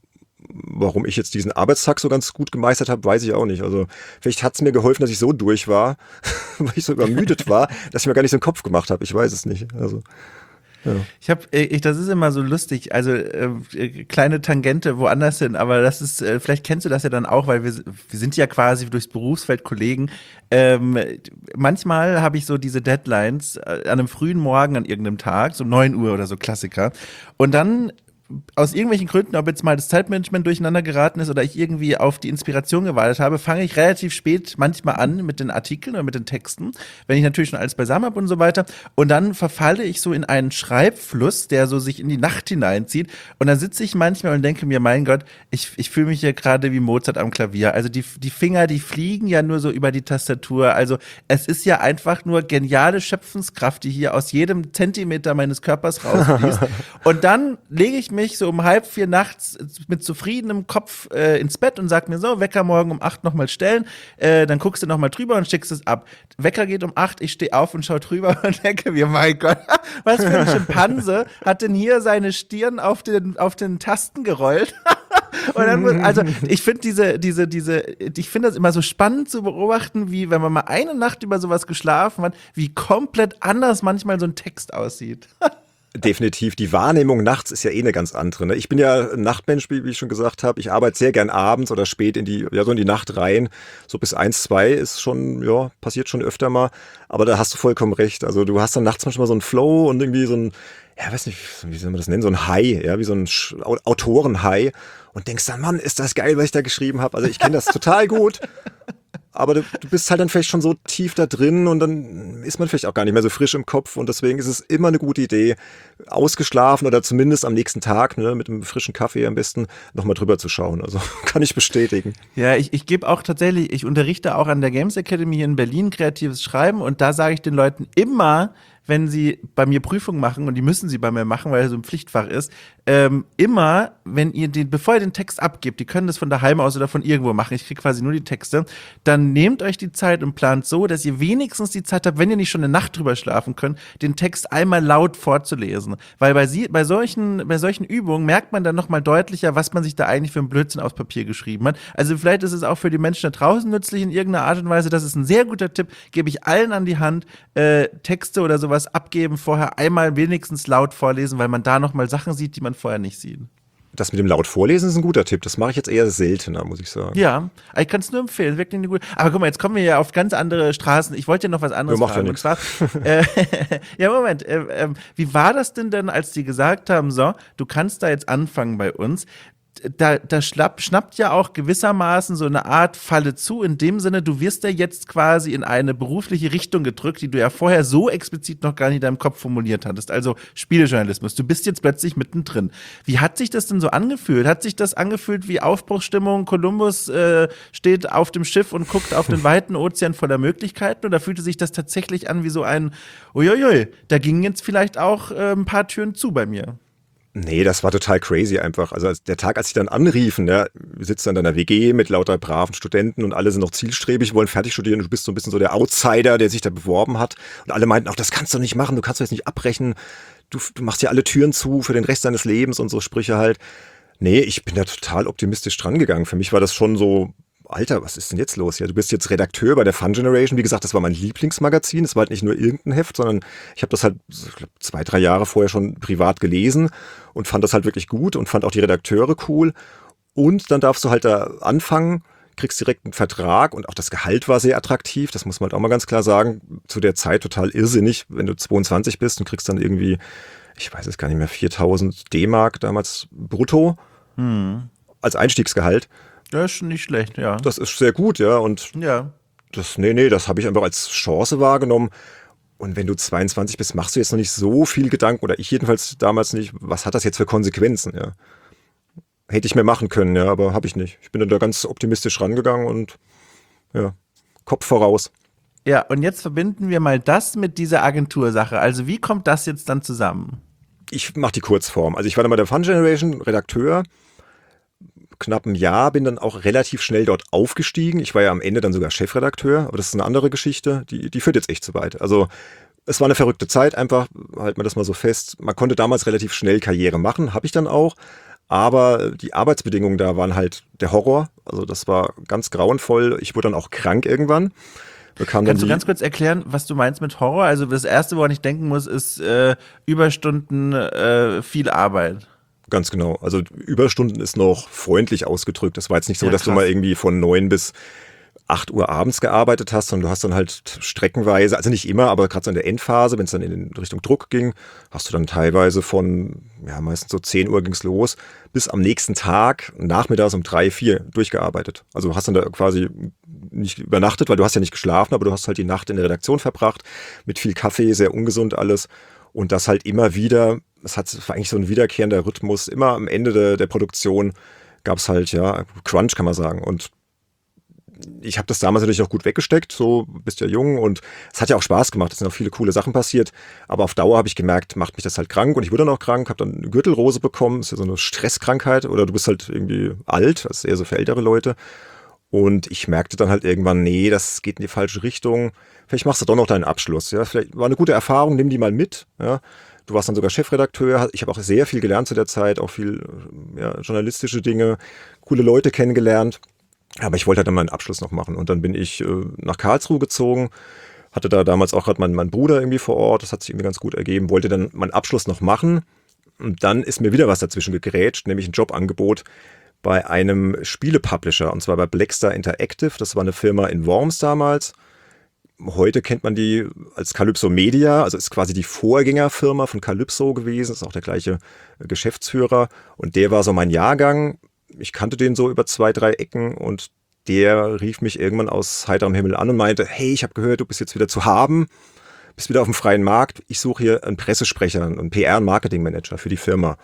warum ich jetzt diesen Arbeitstag so ganz gut gemeistert habe, weiß ich auch nicht. Also vielleicht hat es mir geholfen, dass ich so durch war, weil ich so übermüdet war, dass ich mir gar nicht so einen Kopf gemacht habe. Ich weiß es nicht. Also ja. Ich habe, ich, das ist immer so lustig, also äh, kleine Tangente woanders hin, aber das ist, äh, vielleicht kennst du das ja dann auch, weil wir, wir sind ja quasi durchs Berufsfeld Kollegen. Ähm, manchmal habe ich so diese Deadlines äh, an einem frühen Morgen an irgendeinem Tag, so neun Uhr oder so Klassiker. Und dann aus irgendwelchen Gründen, ob jetzt mal das Zeitmanagement durcheinander geraten ist oder ich irgendwie auf die Inspiration gewartet habe, fange ich relativ spät manchmal an mit den Artikeln oder mit den Texten, wenn ich natürlich schon alles beisammen habe und so weiter. Und dann verfalle ich so in einen Schreibfluss, der so sich in die Nacht hineinzieht. Und dann sitze ich manchmal und denke mir, mein Gott, ich, ich fühle mich hier gerade wie Mozart am Klavier. Also die, die Finger, die fliegen ja nur so über die Tastatur. Also es ist ja einfach nur geniale Schöpfenskraft, die hier aus jedem Zentimeter meines Körpers rausfließt. Und dann lege ich mich so um halb vier nachts mit zufriedenem Kopf äh, ins Bett und sag mir so, Wecker morgen um acht nochmal stellen, äh, dann guckst du nochmal drüber und schickst es ab. Wecker geht um acht, ich stehe auf und schaue drüber und denke mir, mein Gott, was für ein Schimpanse hat denn hier seine Stirn auf den, auf den Tasten gerollt? Und dann muss, also ich finde diese, diese, diese, ich finde das immer so spannend zu beobachten, wie wenn man mal eine Nacht über sowas geschlafen hat, wie komplett anders manchmal so ein Text aussieht. Definitiv. Die Wahrnehmung nachts ist ja eh eine ganz andere. Ne? Ich bin ja ein Nachtmensch, wie ich schon gesagt habe. Ich arbeite sehr gern abends oder spät in die, ja, so in die Nacht rein. So bis eins, zwei ist schon, ja, passiert schon öfter mal. Aber da hast du vollkommen recht. Also du hast dann nachts manchmal so einen Flow und irgendwie so ein, ja, weiß nicht, wie soll man das nennen, so ein High, ja, wie so ein Autoren-High. Und denkst dann, Mann, ist das geil, was ich da geschrieben habe. Also ich kenne das total gut. Aber du, du bist halt dann vielleicht schon so tief da drin und dann ist man vielleicht auch gar nicht mehr so frisch im Kopf und deswegen ist es immer eine gute Idee, ausgeschlafen oder zumindest am nächsten Tag, ne, mit einem frischen Kaffee am besten, nochmal drüber zu schauen. Also kann ich bestätigen. Ja, ich, ich gebe auch tatsächlich, ich unterrichte auch an der Games Academy hier in Berlin kreatives Schreiben und da sage ich den Leuten immer, wenn sie bei mir Prüfungen machen, und die müssen sie bei mir machen, weil es so ein Pflichtfach ist, ähm, immer, wenn ihr den, bevor ihr den Text abgebt, die können das von daheim aus oder von irgendwo machen, ich kriege quasi nur die Texte, dann nehmt euch die Zeit und plant so, dass ihr wenigstens die Zeit habt, wenn ihr nicht schon eine Nacht drüber schlafen könnt, den Text einmal laut vorzulesen. Weil bei, sie, bei, solchen, bei solchen Übungen merkt man dann nochmal deutlicher, was man sich da eigentlich für einen Blödsinn aufs Papier geschrieben hat. Also vielleicht ist es auch für die Menschen da draußen nützlich in irgendeiner Art und Weise. Das ist ein sehr guter Tipp, gebe ich allen an die Hand. Äh, Texte oder sowas abgeben, vorher einmal wenigstens laut vorlesen, weil man da nochmal Sachen sieht, die man vorher nicht sieht. Das mit dem laut Vorlesen ist ein guter Tipp. Das mache ich jetzt eher seltener, muss ich sagen. Ja, ich kann es nur empfehlen, wirklich eine gute. Aber guck mal, jetzt kommen wir ja auf ganz andere Straßen. Ich wollte ja noch was anderes ja, macht fragen. Ja, und zwar, äh, ja, Moment, äh, äh, wie war das denn dann, als die gesagt haben, so, du kannst da jetzt anfangen bei uns? Da, da schnapp, schnappt ja auch gewissermaßen so eine Art Falle zu, in dem Sinne, du wirst ja jetzt quasi in eine berufliche Richtung gedrückt, die du ja vorher so explizit noch gar nicht in deinem Kopf formuliert hattest, also Spielejournalismus. Du bist jetzt plötzlich mittendrin. Wie hat sich das denn so angefühlt? Hat sich das angefühlt wie Aufbruchsstimmung, Kolumbus äh, steht auf dem Schiff und guckt auf den weiten Ozean voller Möglichkeiten, oder fühlte sich das tatsächlich an wie so ein, uiuiui, da gingen jetzt vielleicht auch äh, ein paar Türen zu bei mir? Nee, das war total crazy einfach. Also als der Tag, als sie dann anriefen, ja, wir sitzen in deiner W G mit lauter braven Studenten und alle sind noch zielstrebig, wollen fertig studieren und du bist so ein bisschen so der Outsider, der sich da beworben hat. Und alle meinten auch, das kannst du nicht machen, du kannst doch jetzt nicht abbrechen, du, du machst ja alle Türen zu für den Rest deines Lebens und so Sprüche halt. Nee, ich bin da total optimistisch dran gegangen. Für mich war das schon so, Alter, was ist denn jetzt los hier? Du bist jetzt Redakteur bei der Fun Generation. Wie gesagt, das war mein Lieblingsmagazin. Das war halt nicht nur irgendein Heft, sondern ich habe das halt ich glaub, zwei, drei Jahre vorher schon privat gelesen und fand das halt wirklich gut und fand auch die Redakteure cool. Und dann darfst du halt da anfangen, kriegst direkt einen Vertrag und auch das Gehalt war sehr attraktiv. Das muss man halt auch mal ganz klar sagen. Zu der Zeit total irrsinnig, wenn du zweiundzwanzig bist und kriegst dann irgendwie, ich weiß es gar nicht mehr, viertausend D-Mark damals brutto hm. als Einstiegsgehalt. Das ist schon nicht schlecht, ja. Das ist sehr gut, ja. Und ja. das, nee, nee, das habe ich einfach als Chance wahrgenommen. Und wenn du zweiundzwanzig bist, machst du jetzt noch nicht so viel Gedanken, oder ich jedenfalls damals nicht, was hat das jetzt für Konsequenzen, ja. Hätte ich mehr machen können, ja, aber habe ich nicht. Ich bin dann da ganz optimistisch rangegangen und ja, Kopf voraus. Ja, und jetzt verbinden wir mal das mit dieser Agentursache. Also wie kommt das jetzt dann zusammen? Ich mache die Kurzform. Also ich war dann bei der Fun Generation Redakteur, knapp ein Jahr, bin dann auch relativ schnell dort aufgestiegen. Ich war ja am Ende dann sogar Chefredakteur, aber das ist eine andere Geschichte, die, die führt jetzt echt zu weit. Also es war eine verrückte Zeit, einfach, halten wir das mal so fest. Man konnte damals relativ schnell Karriere machen, habe ich dann auch, aber die Arbeitsbedingungen da waren halt der Horror. Also das war ganz grauenvoll. Ich wurde dann auch krank irgendwann. Kannst du ganz kurz erklären, was du meinst mit Horror? Also das Erste, woran ich denken muss, ist äh, Überstunden, äh, viel Arbeit. Ganz genau. Also Überstunden ist noch freundlich ausgedrückt. Das war jetzt nicht so, ja, dass krass. Du mal irgendwie von neun bis acht Uhr abends gearbeitet hast, sondern du hast dann halt streckenweise, also nicht immer, aber gerade so in der Endphase, wenn es dann in Richtung Druck ging, hast du dann teilweise von, ja meistens so zehn Uhr ging's los, bis am nächsten Tag, nachmittags um drei, vier durchgearbeitet. Also du hast dann da quasi nicht übernachtet, weil du hast ja nicht geschlafen, aber du hast halt die Nacht in der Redaktion verbracht, mit viel Kaffee, sehr ungesund alles. Und das halt immer wieder, das hat das war eigentlich so ein wiederkehrender Rhythmus, immer am Ende der, der Produktion gab es halt, ja, Crunch kann man sagen. Und ich habe das damals natürlich auch gut weggesteckt, so bist ja jung und es hat ja auch Spaß gemacht, es sind auch viele coole Sachen passiert, aber auf Dauer habe ich gemerkt, macht mich das halt krank und ich wurde dann auch krank, habe dann eine Gürtelrose bekommen, das ist ja so eine Stresskrankheit oder du bist halt irgendwie alt, das ist eher so für ältere Leute und ich merkte dann halt irgendwann, nee, das geht in die falsche Richtung, vielleicht machst du doch noch deinen Abschluss, ja, vielleicht war eine gute Erfahrung, nimm die mal mit, ja. Du warst dann sogar Chefredakteur, ich habe auch sehr viel gelernt zu der Zeit, auch viel ja, journalistische Dinge, coole Leute kennengelernt. Aber ich wollte halt dann meinen Abschluss noch machen und dann bin ich äh, nach Karlsruhe gezogen, hatte da damals auch gerade meinen, meinen Bruder irgendwie vor Ort, das hat sich irgendwie ganz gut ergeben, wollte dann meinen Abschluss noch machen und dann ist mir wieder was dazwischen gegrätscht, nämlich ein Jobangebot bei einem Spielepublisher und zwar bei Blackstar Interactive, das war eine Firma in Worms damals. Heute kennt man die als Calypso Media, also ist quasi die Vorgängerfirma von Calypso gewesen, ist auch der gleiche Geschäftsführer und der war so mein Jahrgang. Ich kannte den so über zwei, drei Ecken und der rief mich irgendwann aus heiterem Himmel an und meinte, hey, ich habe gehört, du bist jetzt wieder zu haben, bist wieder auf dem freien Markt, ich suche hier einen Pressesprecher, einen P R- und Marketingmanager für die Firma.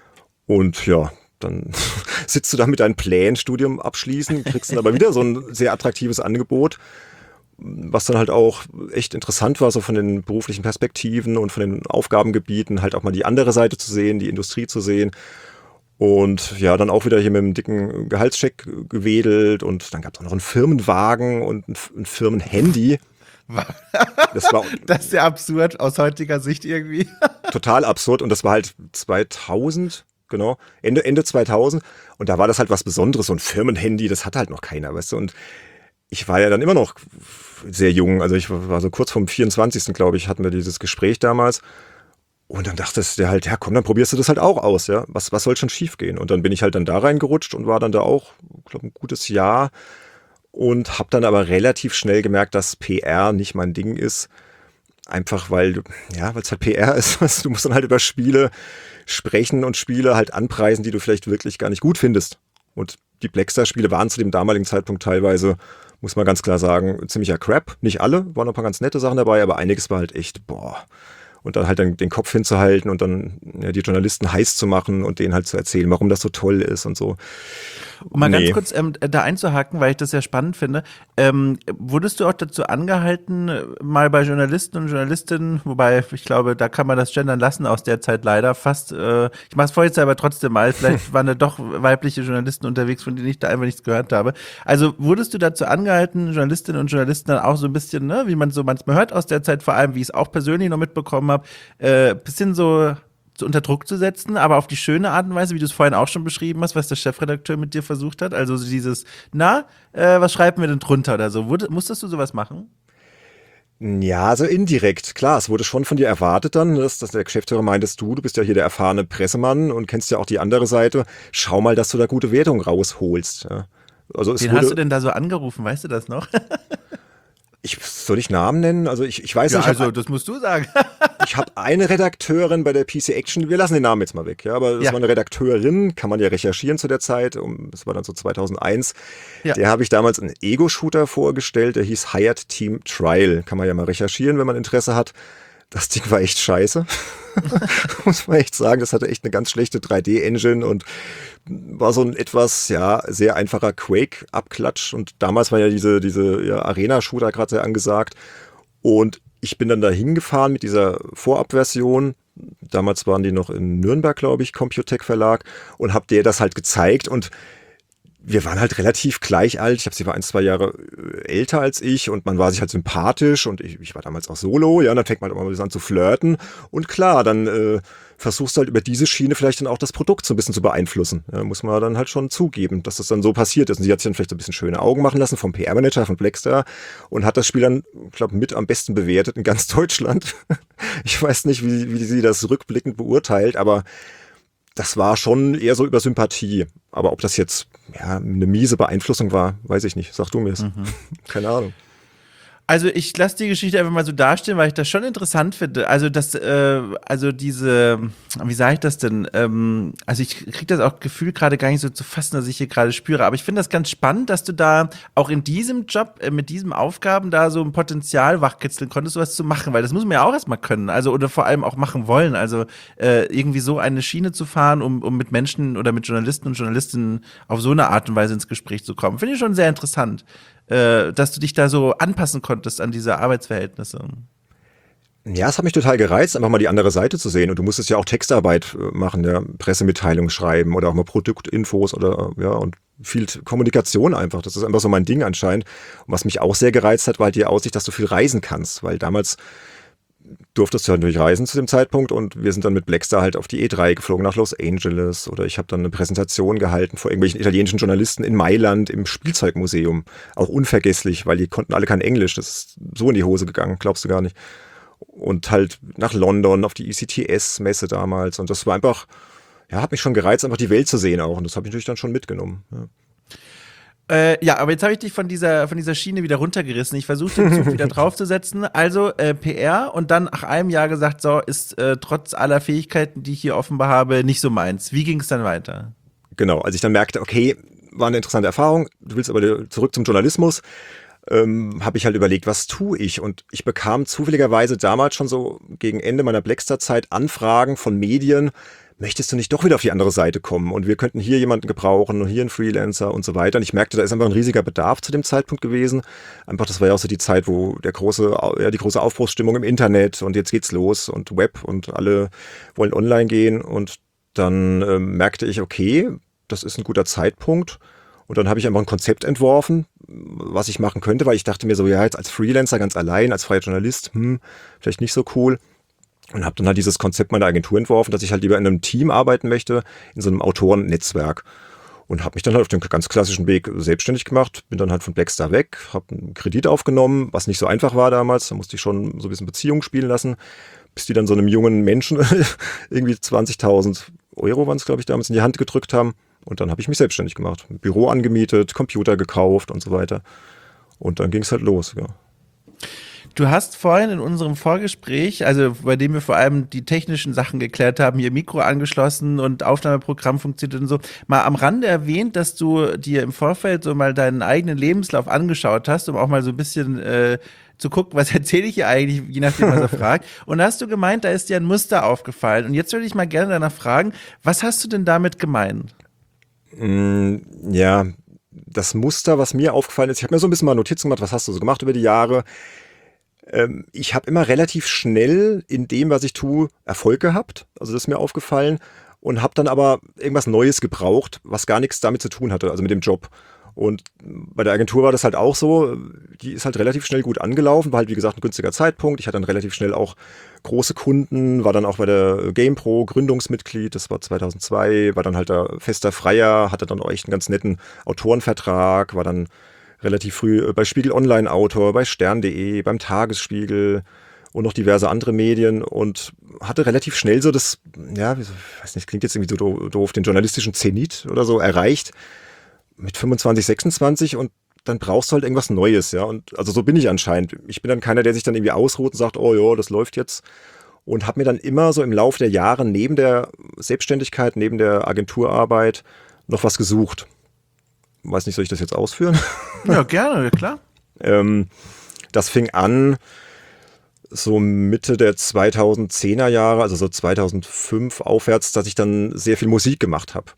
Und ja, dann sitzt du da mit deinem Plan, Studium abschließen, kriegst dann aber wieder so ein sehr attraktives Angebot was dann halt auch echt interessant war, so von den beruflichen Perspektiven und von den Aufgabengebieten, halt auch mal die andere Seite zu sehen, die Industrie zu sehen. Und ja, dann auch wieder hier mit einem dicken Gehaltscheck gewedelt und dann gab es auch noch einen Firmenwagen und ein, ein Firmenhandy. Das, war, das ist ja absurd aus heutiger Sicht irgendwie. Total absurd und das war halt zweitausend, genau, Ende, Ende zweitausend und da war das halt was Besonderes, so ein Firmenhandy, das hatte halt noch keiner, weißt du, und ich war ja dann immer noch sehr jung, also ich war so kurz vorm vierundzwanzigsten glaube ich, hatten wir dieses Gespräch damals. Und dann dachtest du halt, ja komm, dann probierst du das halt auch aus, ja. Was, was soll schon schief gehen? Und dann bin ich halt dann da reingerutscht und war dann da auch, glaube ein gutes Jahr und habe dann aber relativ schnell gemerkt, dass P R nicht mein Ding ist. Einfach weil, ja, weil es halt P R ist. Du musst dann halt über Spiele sprechen und Spiele halt anpreisen, die du vielleicht wirklich gar nicht gut findest. Und die Blackstar-Spiele waren zu dem damaligen Zeitpunkt teilweise, muss man ganz klar sagen, ziemlicher Crap. Nicht alle, waren noch ein paar ganz nette Sachen dabei, aber einiges war halt echt, boah. Und dann halt dann den Kopf hinzuhalten und dann ja, die Journalisten heiß zu machen und denen halt zu erzählen, warum das so toll ist und so. Um mal nee. ganz kurz ähm, da einzuhaken, weil ich das sehr spannend finde. Ähm, wurdest du auch dazu angehalten, mal bei Journalisten und Journalistinnen, wobei ich glaube, da kann man das gendern lassen aus der Zeit leider fast, äh, ich mache es vorher aber trotzdem mal, vielleicht waren da doch weibliche Journalisten unterwegs, von denen ich da einfach nichts gehört habe. Also wurdest du dazu angehalten, Journalistinnen und Journalisten dann auch so ein bisschen, ne, wie man so manchmal hört aus der Zeit, vor allem wie ich es auch persönlich noch mitbekommen habe, äh, bisschen so unter Druck zu setzen, aber auf die schöne Art und Weise, wie du es vorhin auch schon beschrieben hast, was der Chefredakteur mit dir versucht hat. Also so dieses, na, äh, was schreiben wir denn drunter oder so? Wurde, musstest du sowas machen? Ja, also indirekt. Klar, es wurde schon von dir erwartet dann, dass, dass der Geschäftsführer meintest, du, du bist ja hier der erfahrene Pressemann und kennst ja auch die andere Seite. Schau mal, dass du da gute Wertung rausholst. Ja. Also es Wen wurde, hast du denn da so angerufen, weißt du das noch? Ich, soll ich Namen nennen? Also ich, ich weiß ja, nicht. Also hab, das musst du sagen. Ich habe eine Redakteurin bei der P C Action, wir lassen den Namen jetzt mal weg, ja, aber das ja. war eine Redakteurin, kann man ja recherchieren zu der Zeit, um, das war dann so zweitausendeins. Ja. Der habe ich damals einen Ego-Shooter vorgestellt, der hieß Hired Team Trial. Kann man ja mal recherchieren, wenn man Interesse hat. Das Ding war echt scheiße. Muss man echt sagen, das hatte echt eine ganz schlechte drei D-Engine und war so ein etwas, ja, sehr einfacher Quake-Abklatsch. Und damals war ja diese, diese ja, Arena-Shooter gerade sehr angesagt. Und ich bin dann da hingefahren mit dieser Vorabversion. Damals waren die noch in Nürnberg, glaube ich, Computec Verlag. Und hab der das halt gezeigt. Und wir waren halt relativ gleich alt. Ich glaube, sie war ein, zwei Jahre älter als ich und man war sich halt sympathisch und ich, ich war damals auch solo. Ja, und dann fängt man halt immer ein bisschen an zu flirten. Und klar, dann äh, versuchst du halt über diese Schiene vielleicht dann auch das Produkt so ein bisschen zu beeinflussen. Ja, muss man dann halt schon zugeben, dass das dann so passiert ist. Und sie hat sich dann vielleicht so ein bisschen schöne Augen machen lassen vom P R-Manager von Blackstar und hat das Spiel dann, ich glaube, mit am besten bewertet in ganz Deutschland. Ich weiß nicht, wie, wie sie das rückblickend beurteilt, aber das war schon eher so über Sympathie. Aber ob das jetzt ja, eine miese Beeinflussung war, weiß ich nicht. Sag du mir es. Mhm. Keine Ahnung. Also ich lasse die Geschichte einfach mal so dastehen, weil ich das schon interessant finde. Also das, äh, also diese, wie sage ich das denn? Ähm, also ich kriege das auch Gefühl gerade gar nicht so zu fassen, dass ich hier gerade spüre. Aber ich finde das ganz spannend, dass du da auch in diesem Job, äh, mit diesen Aufgaben da so ein Potenzial wachkitzeln konntest, sowas zu machen. Weil das muss man ja auch erstmal können. Also oder vor allem auch machen wollen. Also äh, irgendwie so eine Schiene zu fahren, um, um mit Menschen oder mit Journalisten und Journalistinnen auf so eine Art und Weise ins Gespräch zu kommen. Finde ich schon sehr interessant. Dass du dich da so anpassen konntest an diese Arbeitsverhältnisse. Ja, es hat mich total gereizt, einfach mal die andere Seite zu sehen. Und du musstest ja auch Textarbeit machen, ja, Pressemitteilungen schreiben oder auch mal Produktinfos oder ja, und viel Kommunikation einfach. Das ist einfach so mein Ding anscheinend. Und was mich auch sehr gereizt hat, war halt die Aussicht, dass du viel reisen kannst. Weil damals durftest du halt natürlich reisen zu dem Zeitpunkt und wir sind dann mit Blackstar halt auf die E drei geflogen nach Los Angeles oder ich habe dann eine Präsentation gehalten vor irgendwelchen italienischen Journalisten in Mailand im Spielzeugmuseum. Auch unvergesslich, weil die konnten alle kein Englisch. Das ist so in die Hose gegangen, glaubst du gar nicht. Und halt nach London auf die E C T S-Messe damals und das war einfach, ja, hat mich schon gereizt, einfach die Welt zu sehen auch und das habe ich natürlich dann schon mitgenommen. Ja. Äh, ja, aber jetzt habe ich dich von dieser, von dieser Schiene wieder runtergerissen. Ich versuche den Zug wieder draufzusetzen. Also äh, P R und dann nach einem Jahr gesagt, so ist äh, trotz aller Fähigkeiten, die ich hier offenbar habe, nicht so meins. Wie ging es dann weiter? Genau, als ich dann merkte, okay, war eine interessante Erfahrung, du willst aber zurück zum Journalismus, ähm, habe ich halt überlegt, was tue ich? Und ich bekam zufälligerweise damals schon so gegen Ende meiner Blackstar-Zeit Anfragen von Medien, möchtest du nicht doch wieder auf die andere Seite kommen und wir könnten hier jemanden gebrauchen und hier einen Freelancer und so weiter. Und ich merkte, da ist einfach ein riesiger Bedarf zu dem Zeitpunkt gewesen. Einfach, das war ja auch so die Zeit, wo der große, ja, die große Aufbruchsstimmung im Internet und jetzt geht's los und Web und alle wollen online gehen. Und dann äh, merkte ich, okay, das ist ein guter Zeitpunkt. Und dann habe ich einfach ein Konzept entworfen, was ich machen könnte, weil ich dachte mir so, ja, jetzt als Freelancer ganz allein, als freier Journalist, hm, vielleicht nicht so cool. Und habe dann halt dieses Konzept meiner Agentur entworfen, dass ich halt lieber in einem Team arbeiten möchte, in so einem Autorennetzwerk. Und habe mich dann halt auf den ganz klassischen Weg selbstständig gemacht, bin dann halt von Blackstar weg, habe einen Kredit aufgenommen, was nicht so einfach war damals, da musste ich schon so ein bisschen Beziehung spielen lassen, bis die dann so einem jungen Menschen irgendwie zwanzigtausend Euro waren es, glaube ich, damals in die Hand gedrückt haben. Und dann habe ich mich selbstständig gemacht, ein Büro angemietet, Computer gekauft und so weiter. Und dann ging es halt los, ja. Du hast vorhin in unserem Vorgespräch, also bei dem wir vor allem die technischen Sachen geklärt haben, hier Mikro angeschlossen und Aufnahmeprogramm funktioniert und so, mal am Rande erwähnt, dass du dir im Vorfeld so mal deinen eigenen Lebenslauf angeschaut hast, um auch mal so ein bisschen äh, zu gucken, was erzähle ich hier eigentlich, je nachdem, was er fragt. Und da hast du gemeint, da ist dir ein Muster aufgefallen. Und jetzt würde ich mal gerne danach fragen, was hast du denn damit gemeint? Mm, ja, das Muster, was mir aufgefallen ist, ich habe mir so ein bisschen mal Notizen gemacht, was hast du so gemacht über die Jahre. Ich habe immer relativ schnell in dem, was ich tue, Erfolg gehabt. Also das ist mir aufgefallen. Und habe dann aber irgendwas Neues gebraucht, was gar nichts damit zu tun hatte, also mit dem Job. Und bei der Agentur war das halt auch so. Die ist halt relativ schnell gut angelaufen. War halt, wie gesagt, ein günstiger Zeitpunkt. Ich hatte dann relativ schnell auch große Kunden. War dann auch bei der GamePro Gründungsmitglied. Das war zweitausendzwei. War dann halt da fester Freier. Hatte dann auch echt einen ganz netten Autorenvertrag. War dann relativ früh bei Spiegel Online Autor, bei Stern punkt de, beim Tagesspiegel und noch diverse andere Medien und hatte relativ schnell so das, ja, ich weiß nicht, klingt jetzt irgendwie so doof, den journalistischen Zenit oder so erreicht mit fünfundzwanzig, sechsundzwanzig und dann brauchst du halt irgendwas Neues, ja, und also so bin ich anscheinend. Ich bin dann keiner, der sich dann irgendwie ausruht und sagt, oh ja, das läuft jetzt und habe mir dann immer so im Laufe der Jahre neben der Selbstständigkeit, neben der Agenturarbeit noch was gesucht. Weiß nicht, soll ich das jetzt ausführen? Ja, gerne, klar. ähm, das fing an so Mitte der zweitausendzehner Jahre, also so zweitausendfünf aufwärts, dass ich dann sehr viel Musik gemacht habe.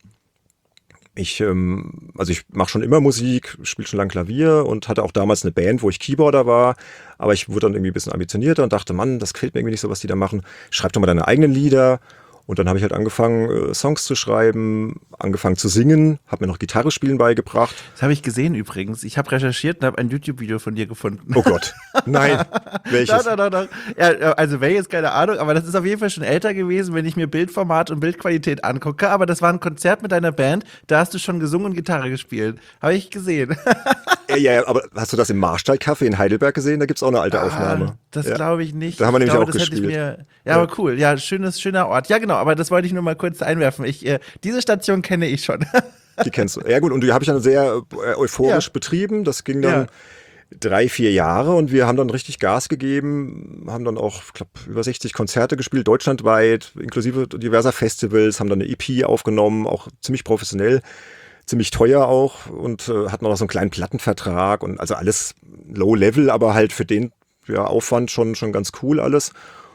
Ich, ähm, also ich mache schon immer Musik, spiele schon lange Klavier und hatte auch damals eine Band, wo ich Keyboarder war, aber ich wurde dann irgendwie ein bisschen ambitionierter und dachte, Mann, das gefällt mir irgendwie nicht so, was die da machen. Schreib doch mal deine eigenen Lieder. Und dann habe ich halt angefangen, äh, Songs zu schreiben, angefangen zu singen, habe mir noch Gitarre spielen beigebracht. Das habe ich gesehen übrigens. Ich habe recherchiert und habe ein YouTube-Video von dir gefunden. Oh Gott, nein, welches? Doch, doch, doch. Ja, also welches, keine Ahnung, aber das ist auf jeden Fall schon älter gewesen, wenn ich mir Bildformat und Bildqualität angucke. Aber das war ein Konzert mit deiner Band, da hast du schon gesungen und Gitarre gespielt. Habe ich gesehen. Ja, ja, aber hast du das im Marstall-Café in Heidelberg gesehen? Da gibt es auch eine alte ah, Aufnahme. Das ja. glaube ich nicht. Da haben wir nämlich glaube, auch gespielt. Mir, ja, ja, aber cool. Ja, schönes, schöner Ort. Ja, genau, aber das wollte ich nur mal kurz einwerfen. Ich, äh, diese Station kenne ich schon. Die kennst du. Ja gut, und die habe ich dann sehr äh, euphorisch ja. betrieben. Das ging dann ja. drei, vier Jahre und wir haben dann richtig Gas gegeben, haben dann auch, ich glaube, über sechzig Konzerte gespielt, deutschlandweit, inklusive diverser Festivals, haben dann eine E P aufgenommen, auch ziemlich professionell. Ziemlich teuer auch und äh, hatten auch noch so einen kleinen Plattenvertrag und also alles low level, aber halt für den ja, Aufwand schon, schon ganz cool alles.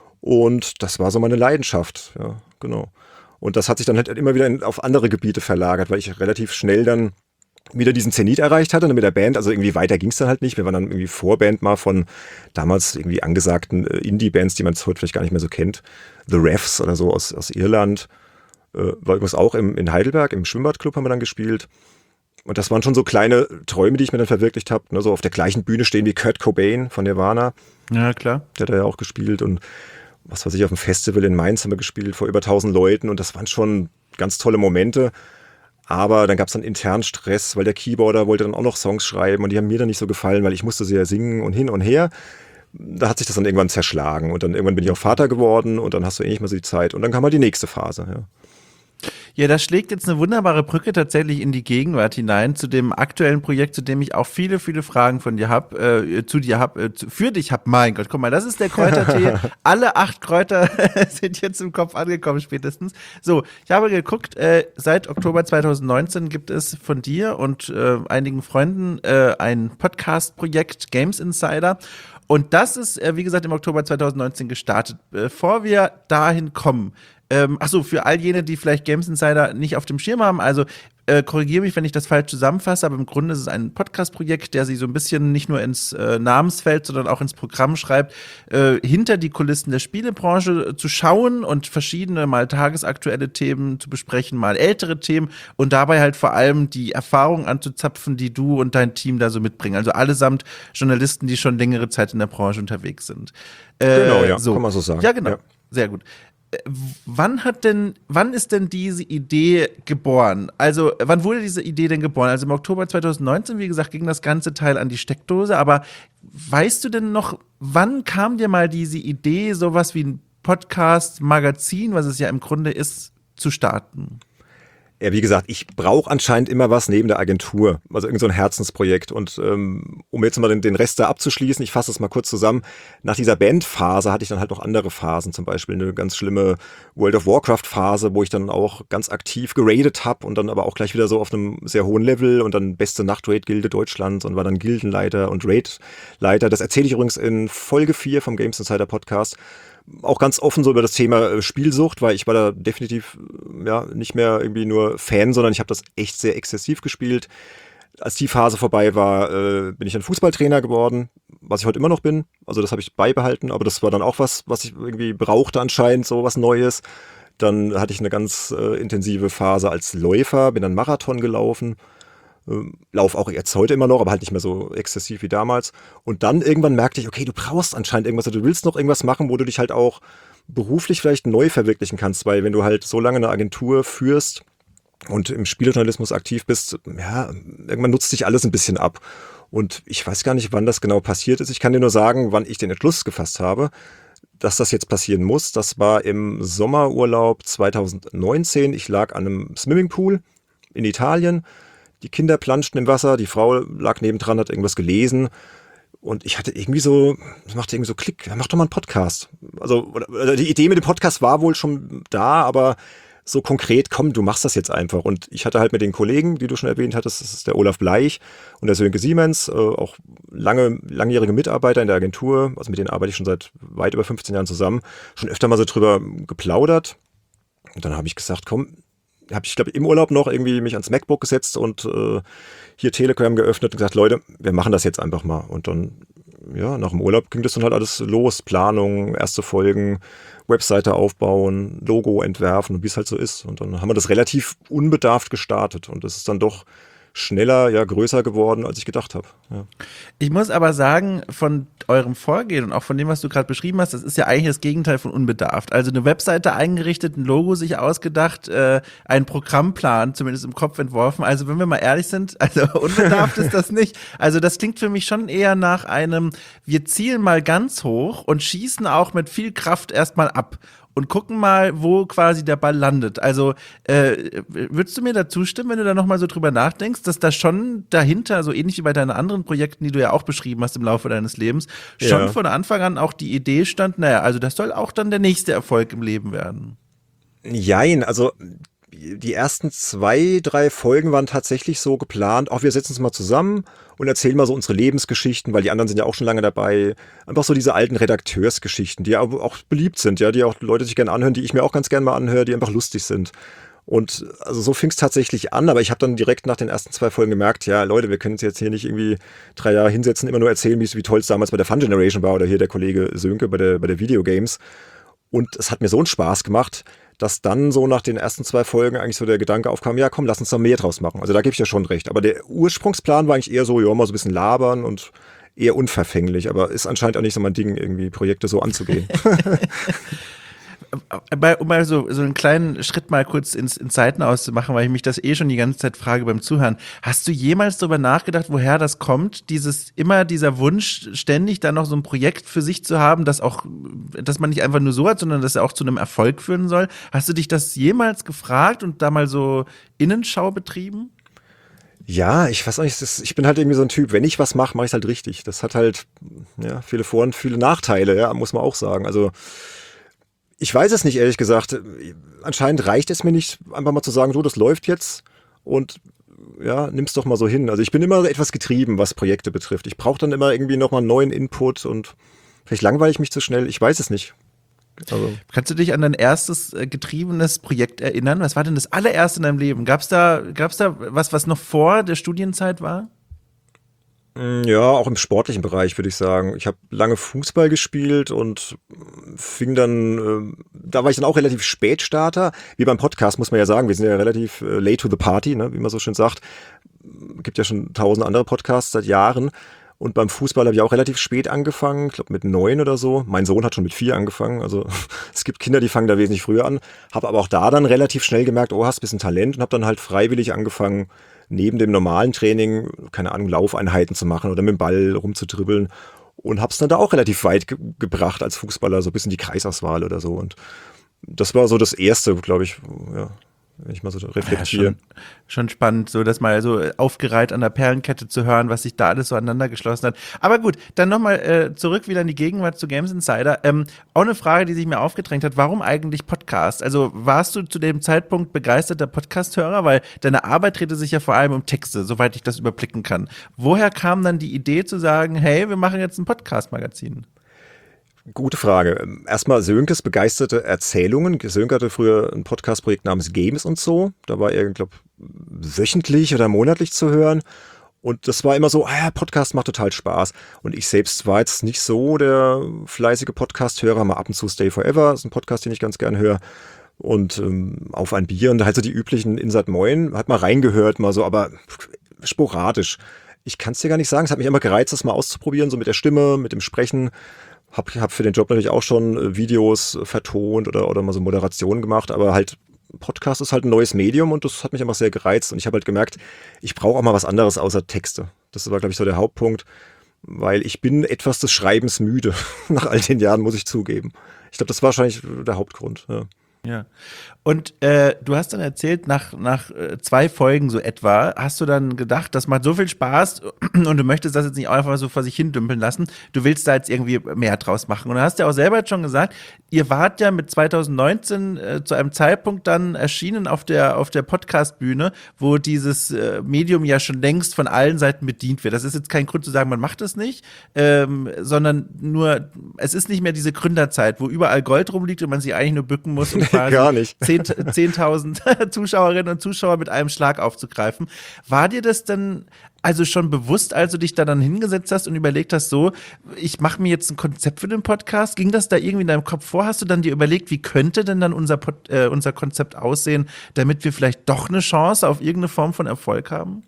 Und das war so meine Leidenschaft, ja, genau. Und das hat sich dann halt immer wieder in, auf andere Gebiete verlagert, weil ich relativ schnell dann wieder diesen Zenit erreicht hatte mit der Band. Also irgendwie weiter ging es dann halt nicht. Wir waren dann irgendwie Vorband mal von damals irgendwie angesagten äh, Indie-Bands, die man heute vielleicht gar nicht mehr so kennt. The Refs oder so aus, aus Irland. Äh, war übrigens auch im, in Heidelberg, im Schwimmbadclub haben wir dann gespielt. Und das waren schon so kleine Träume, die ich mir dann verwirklicht habe. Ne? So auf der gleichen Bühne stehen wie Kurt Cobain von Nirvana. Ja, klar. Der hat ja auch gespielt. Und was weiß ich, auf dem Festival in Mainz haben wir gespielt, vor über tausend Leuten. Und das waren schon ganz tolle Momente. Aber dann gab es dann internen Stress, weil der Keyboarder wollte dann auch noch Songs schreiben. Und die haben mir dann nicht so gefallen, weil ich musste sie ja singen und hin und her. Da hat sich das dann irgendwann zerschlagen. Und dann irgendwann bin ich auch Vater geworden. Und dann hast du eh nicht mehr so die Zeit. Und dann kam halt die nächste Phase, ja. Ja, das schlägt jetzt eine wunderbare Brücke tatsächlich in die Gegenwart hinein, zu dem aktuellen Projekt, zu dem ich auch viele, viele Fragen von dir habe, äh, zu dir habe, äh, für dich habe. Mein Gott, guck mal, das ist der Kräutertee. Alle acht Kräuter sind jetzt im Kopf angekommen spätestens. So, ich habe geguckt, äh, seit Oktober zweitausendneunzehn gibt es von dir und äh, einigen Freunden äh, ein Podcast-Projekt Games Insider. Und das ist, äh, wie gesagt, im Oktober zweitausendneunzehn gestartet. Bevor wir dahin kommen, Ähm, achso, für all jene, die vielleicht Games Insider nicht auf dem Schirm haben, also äh, korrigiere mich, wenn ich das falsch zusammenfasse, aber im Grunde ist es ein Podcast-Projekt, der sich so ein bisschen nicht nur ins äh, Namensfeld, sondern auch ins Programm schreibt, äh, hinter die Kulissen der Spielebranche zu schauen und verschiedene mal tagesaktuelle Themen zu besprechen, mal ältere Themen und dabei halt vor allem die Erfahrung anzuzapfen, die du und dein Team da so mitbringen. Also allesamt Journalisten, die schon längere Zeit in der Branche unterwegs sind. Äh, Genau, ja, so. kann man so sagen. Ja, genau. Ja. Sehr gut. Wann hat denn, wann ist denn diese Idee geboren? Also, wann wurde diese Idee denn geboren? Also im Oktober zwanzig neunzehn, wie gesagt, ging das ganze Teil an die Steckdose, aber weißt du denn noch, wann kam dir mal diese Idee, sowas wie ein Podcast, Magazin, was es ja im Grunde ist, zu starten? Ja, wie gesagt, ich brauche anscheinend immer was neben der Agentur, also irgend so ein Herzensprojekt. Und ähm, um jetzt mal den, den Rest da abzuschließen, ich fasse das mal kurz zusammen. Nach dieser Bandphase hatte ich dann halt noch andere Phasen, zum Beispiel eine ganz schlimme World of Warcraft-Phase, wo ich dann auch ganz aktiv geradet habe und dann aber auch gleich wieder so auf einem sehr hohen Level und dann beste Nachtraid-Gilde Deutschlands und war dann Gildenleiter und Raid-Leiter. Das erzähle ich übrigens in Folge vier vom Games Insider Podcast. Auch ganz offen so über das Thema Spielsucht, weil ich war da definitiv ja nicht mehr irgendwie nur Fan, sondern ich habe das echt sehr exzessiv gespielt. Als die Phase vorbei war, äh, bin ich dann Fußballtrainer geworden, was ich heute immer noch bin. Also das habe ich beibehalten, aber das war dann auch was, was ich irgendwie brauchte anscheinend, so was Neues. Dann hatte ich eine ganz äh, intensive Phase als Läufer, bin dann Marathon gelaufen. Lauf auch jetzt heute immer noch, aber halt nicht mehr so exzessiv wie damals. Und dann irgendwann merkte ich, okay, du brauchst anscheinend irgendwas, du willst noch irgendwas machen, wo du dich halt auch beruflich vielleicht neu verwirklichen kannst, weil wenn du halt so lange eine Agentur führst und im Spielejournalismus aktiv bist, ja, irgendwann nutzt dich alles ein bisschen ab. Und ich weiß gar nicht, wann das genau passiert ist. Ich kann dir nur sagen, wann ich den Entschluss gefasst habe, dass das jetzt passieren muss. Das war im Sommerurlaub zwanzig neunzehn. Ich lag an einem Swimmingpool in Italien. Die Kinder planschten im Wasser, die Frau lag nebendran, hat irgendwas gelesen und ich hatte irgendwie so, das machte irgendwie so Klick, mach doch mal einen Podcast. Also oder, die Idee mit dem Podcast war wohl schon da, aber so konkret, komm, du machst das jetzt einfach. Und ich hatte halt mit den Kollegen, die du schon erwähnt hattest, das ist der Olaf Bleich und der Sönke Siemens, äh, auch lange, langjährige Mitarbeiter in der Agentur, also mit denen arbeite ich schon seit weit über fünfzehn Jahren zusammen, schon öfter mal so drüber geplaudert. Und dann habe ich gesagt, komm, habe ich, glaube ich, im Urlaub noch irgendwie mich ans MacBook gesetzt und äh, hier Telegram geöffnet und gesagt, Leute, wir machen das jetzt einfach mal. Und dann, ja, nach dem Urlaub ging das dann halt alles los. Planung, erste Folgen, Webseite aufbauen, Logo entwerfen und wie es halt so ist. Und dann haben wir das relativ unbedarft gestartet und das ist dann doch schneller, ja, größer geworden, als ich gedacht habe. Ja. Ich muss aber sagen, von eurem Vorgehen und auch von dem, was du gerade beschrieben hast, das ist ja eigentlich das Gegenteil von unbedarft. Also eine Webseite eingerichtet, ein Logo sich ausgedacht, äh, einen Programmplan zumindest im Kopf entworfen. Also wenn wir mal ehrlich sind, also unbedarft ist das nicht. Also das klingt für mich schon eher nach einem, wir zielen mal ganz hoch und schießen auch mit viel Kraft erstmal ab. Und gucken mal, wo quasi der Ball landet. Also äh, würdest du mir da zustimmen, wenn du da nochmal so drüber nachdenkst, dass da schon dahinter, so ähnlich wie bei deinen anderen Projekten, die du ja auch beschrieben hast im Laufe deines Lebens, schon Ja. von Anfang an auch die Idee stand, naja, also das soll auch dann der nächste Erfolg im Leben werden. Jein, also die ersten zwei, drei Folgen waren tatsächlich so geplant, auch wir setzen uns mal zusammen und erzählen mal so unsere Lebensgeschichten, weil die anderen sind ja auch schon lange dabei. Einfach so diese alten Redakteursgeschichten, die aber auch beliebt sind, ja, die auch Leute sich gerne anhören, die ich mir auch ganz gerne mal anhöre, die einfach lustig sind. Und also so fing es tatsächlich an, aber ich habe dann direkt nach den ersten zwei Folgen gemerkt, ja Leute, wir können uns jetzt hier nicht irgendwie drei Jahre hinsetzen, immer nur erzählen, wie wie toll es damals bei der Fun Generation war oder hier der Kollege Sönke bei der, bei der Videogames. Und es hat mir so einen Spaß gemacht, dass dann so nach den ersten zwei Folgen eigentlich so der Gedanke aufkam, ja komm, lass uns da mehr draus machen. Also da gebe ich ja schon recht. Aber der Ursprungsplan war eigentlich eher so, ja, mal so ein bisschen labern und eher unverfänglich. Aber ist anscheinend auch nicht so mein Ding, irgendwie Projekte so anzugehen. Bei, um mal so, so einen kleinen Schritt mal kurz ins, ins Seiten auszumachen, weil ich mich das eh schon die ganze Zeit frage beim Zuhören. Hast du jemals darüber nachgedacht, woher das kommt? Dieses, immer dieser Wunsch, ständig dann noch so ein Projekt für sich zu haben, das auch, dass man nicht einfach nur so hat, sondern das auch zu einem Erfolg führen soll. Hast du dich das jemals gefragt und da mal so Innenschau betrieben? Ja, ich weiß auch nicht, das, ich bin halt irgendwie so ein Typ, wenn ich was mache, mache ich es halt richtig. Das hat halt ja, viele Vor- und viele Nachteile, ja, muss man auch sagen. Also ich weiß es nicht, ehrlich gesagt. Anscheinend reicht es mir nicht, einfach mal zu sagen, so, das läuft jetzt und ja, nimm's doch mal so hin. Also ich bin immer etwas getrieben, was Projekte betrifft. Ich brauche dann immer irgendwie nochmal einen neuen Input und vielleicht langweile ich mich zu schnell. Ich weiß es nicht. Also, Kannst du dich an dein erstes äh, getriebenes Projekt erinnern? Was war denn das allererste in deinem Leben? Gab's da, gab's da was, was noch vor der Studienzeit war? ja, auch im sportlichen Bereich würde ich sagen. Ich habe lange Fußball gespielt und fing dann, äh, da war ich dann auch relativ Spätstarter. Wie beim Podcast muss man ja sagen, wir sind ja relativ äh, late to the party, ne, wie man so schön sagt. Gibt ja schon tausend andere Podcasts seit Jahren. Und beim Fußball habe ich auch relativ spät angefangen, ich glaube mit neun oder so. Mein Sohn hat schon mit vier angefangen. Also es gibt Kinder, die fangen da wesentlich früher an. Habe aber auch da dann relativ schnell gemerkt, oh, hast ein bisschen Talent und habe dann halt freiwillig angefangen, neben dem normalen Training, keine Ahnung, Laufeinheiten zu machen oder mit dem Ball rumzudribbeln. Und habe es dann da auch relativ weit ge- gebracht als Fußballer, so ein bisschen die Kreisauswahl oder so. Und das war so das Erste, glaube ich, ja, wenn ich mal so reflektiere. Ja, schon, schon spannend, so das mal so aufgereiht an der Perlenkette zu hören, was sich da alles so aneinander geschlossen hat. Aber gut, dann nochmal äh, zurück wieder in die Gegenwart zu Games Insider. Ähm, auch eine Frage, die sich mir aufgedrängt hat, warum eigentlich Podcast? Also warst du zu dem Zeitpunkt begeisterter Podcast-Hörer? Weil deine Arbeit drehte sich ja vor allem um Texte, soweit ich das überblicken kann. Woher kam dann die Idee zu sagen, hey, wir machen jetzt ein Podcast-Magazin? Gute Frage. Erstmal Sönkes begeisterte Erzählungen. Sönke hatte früher ein Podcast-Projekt namens Games und so. Da war er, glaube ich, wöchentlich oder monatlich zu hören. Und das war immer so, ah ja, Podcast macht total Spaß. Und ich selbst war jetzt nicht so der fleißige Podcast-Hörer. Mal ab und zu Stay Forever, ist ein Podcast, den ich ganz gern höre. Und ähm, Auf ein Bier und halt so die üblichen Inside Moin. Hat mal reingehört, mal so, aber sporadisch. Ich kann es dir gar nicht sagen. Es hat mich immer gereizt, das mal auszuprobieren, so mit der Stimme, mit dem Sprechen. Hab, hab für den Job natürlich auch schon Videos vertont oder, oder mal so Moderationen gemacht, aber halt Podcast ist halt ein neues Medium und das hat mich einfach sehr gereizt und ich habe halt gemerkt, ich brauche auch mal was anderes außer Texte. Das war, glaube ich, so der Hauptpunkt, weil ich bin etwas des Schreibens müde. Nach all den Jahren, muss ich zugeben. Ich glaube, das war wahrscheinlich der Hauptgrund. Ja. Ja. Und äh, du hast dann erzählt, nach, nach äh, zwei Folgen so etwa, hast du dann gedacht, das macht so viel Spaß und du möchtest das jetzt nicht einfach so vor sich hin dümpeln lassen, du willst da jetzt irgendwie mehr draus machen. Und du hast ja auch selber jetzt schon gesagt, ihr wart ja mit zwanzig neunzehn äh, zu einem Zeitpunkt dann erschienen auf der, auf der Podcast-Bühne, wo dieses äh, Medium ja schon längst von allen Seiten bedient wird. Das ist jetzt kein Grund zu sagen, man macht es nicht, ähm, sondern nur, es ist nicht mehr diese Gründerzeit, wo überall Gold rumliegt und man sich eigentlich nur bücken muss, um quasi Gar nicht. zehntausend Zuschauerinnen und Zuschauer mit einem Schlag aufzugreifen. War dir das denn also schon bewusst, als du dich da dann hingesetzt hast und überlegt hast, so, ich mache mir jetzt ein Konzept für den Podcast? Ging das da irgendwie in deinem Kopf vor? Hast du dann dir überlegt, wie könnte denn dann unser, Pod, äh, unser Konzept aussehen, damit wir vielleicht doch eine Chance auf irgendeine Form von Erfolg haben?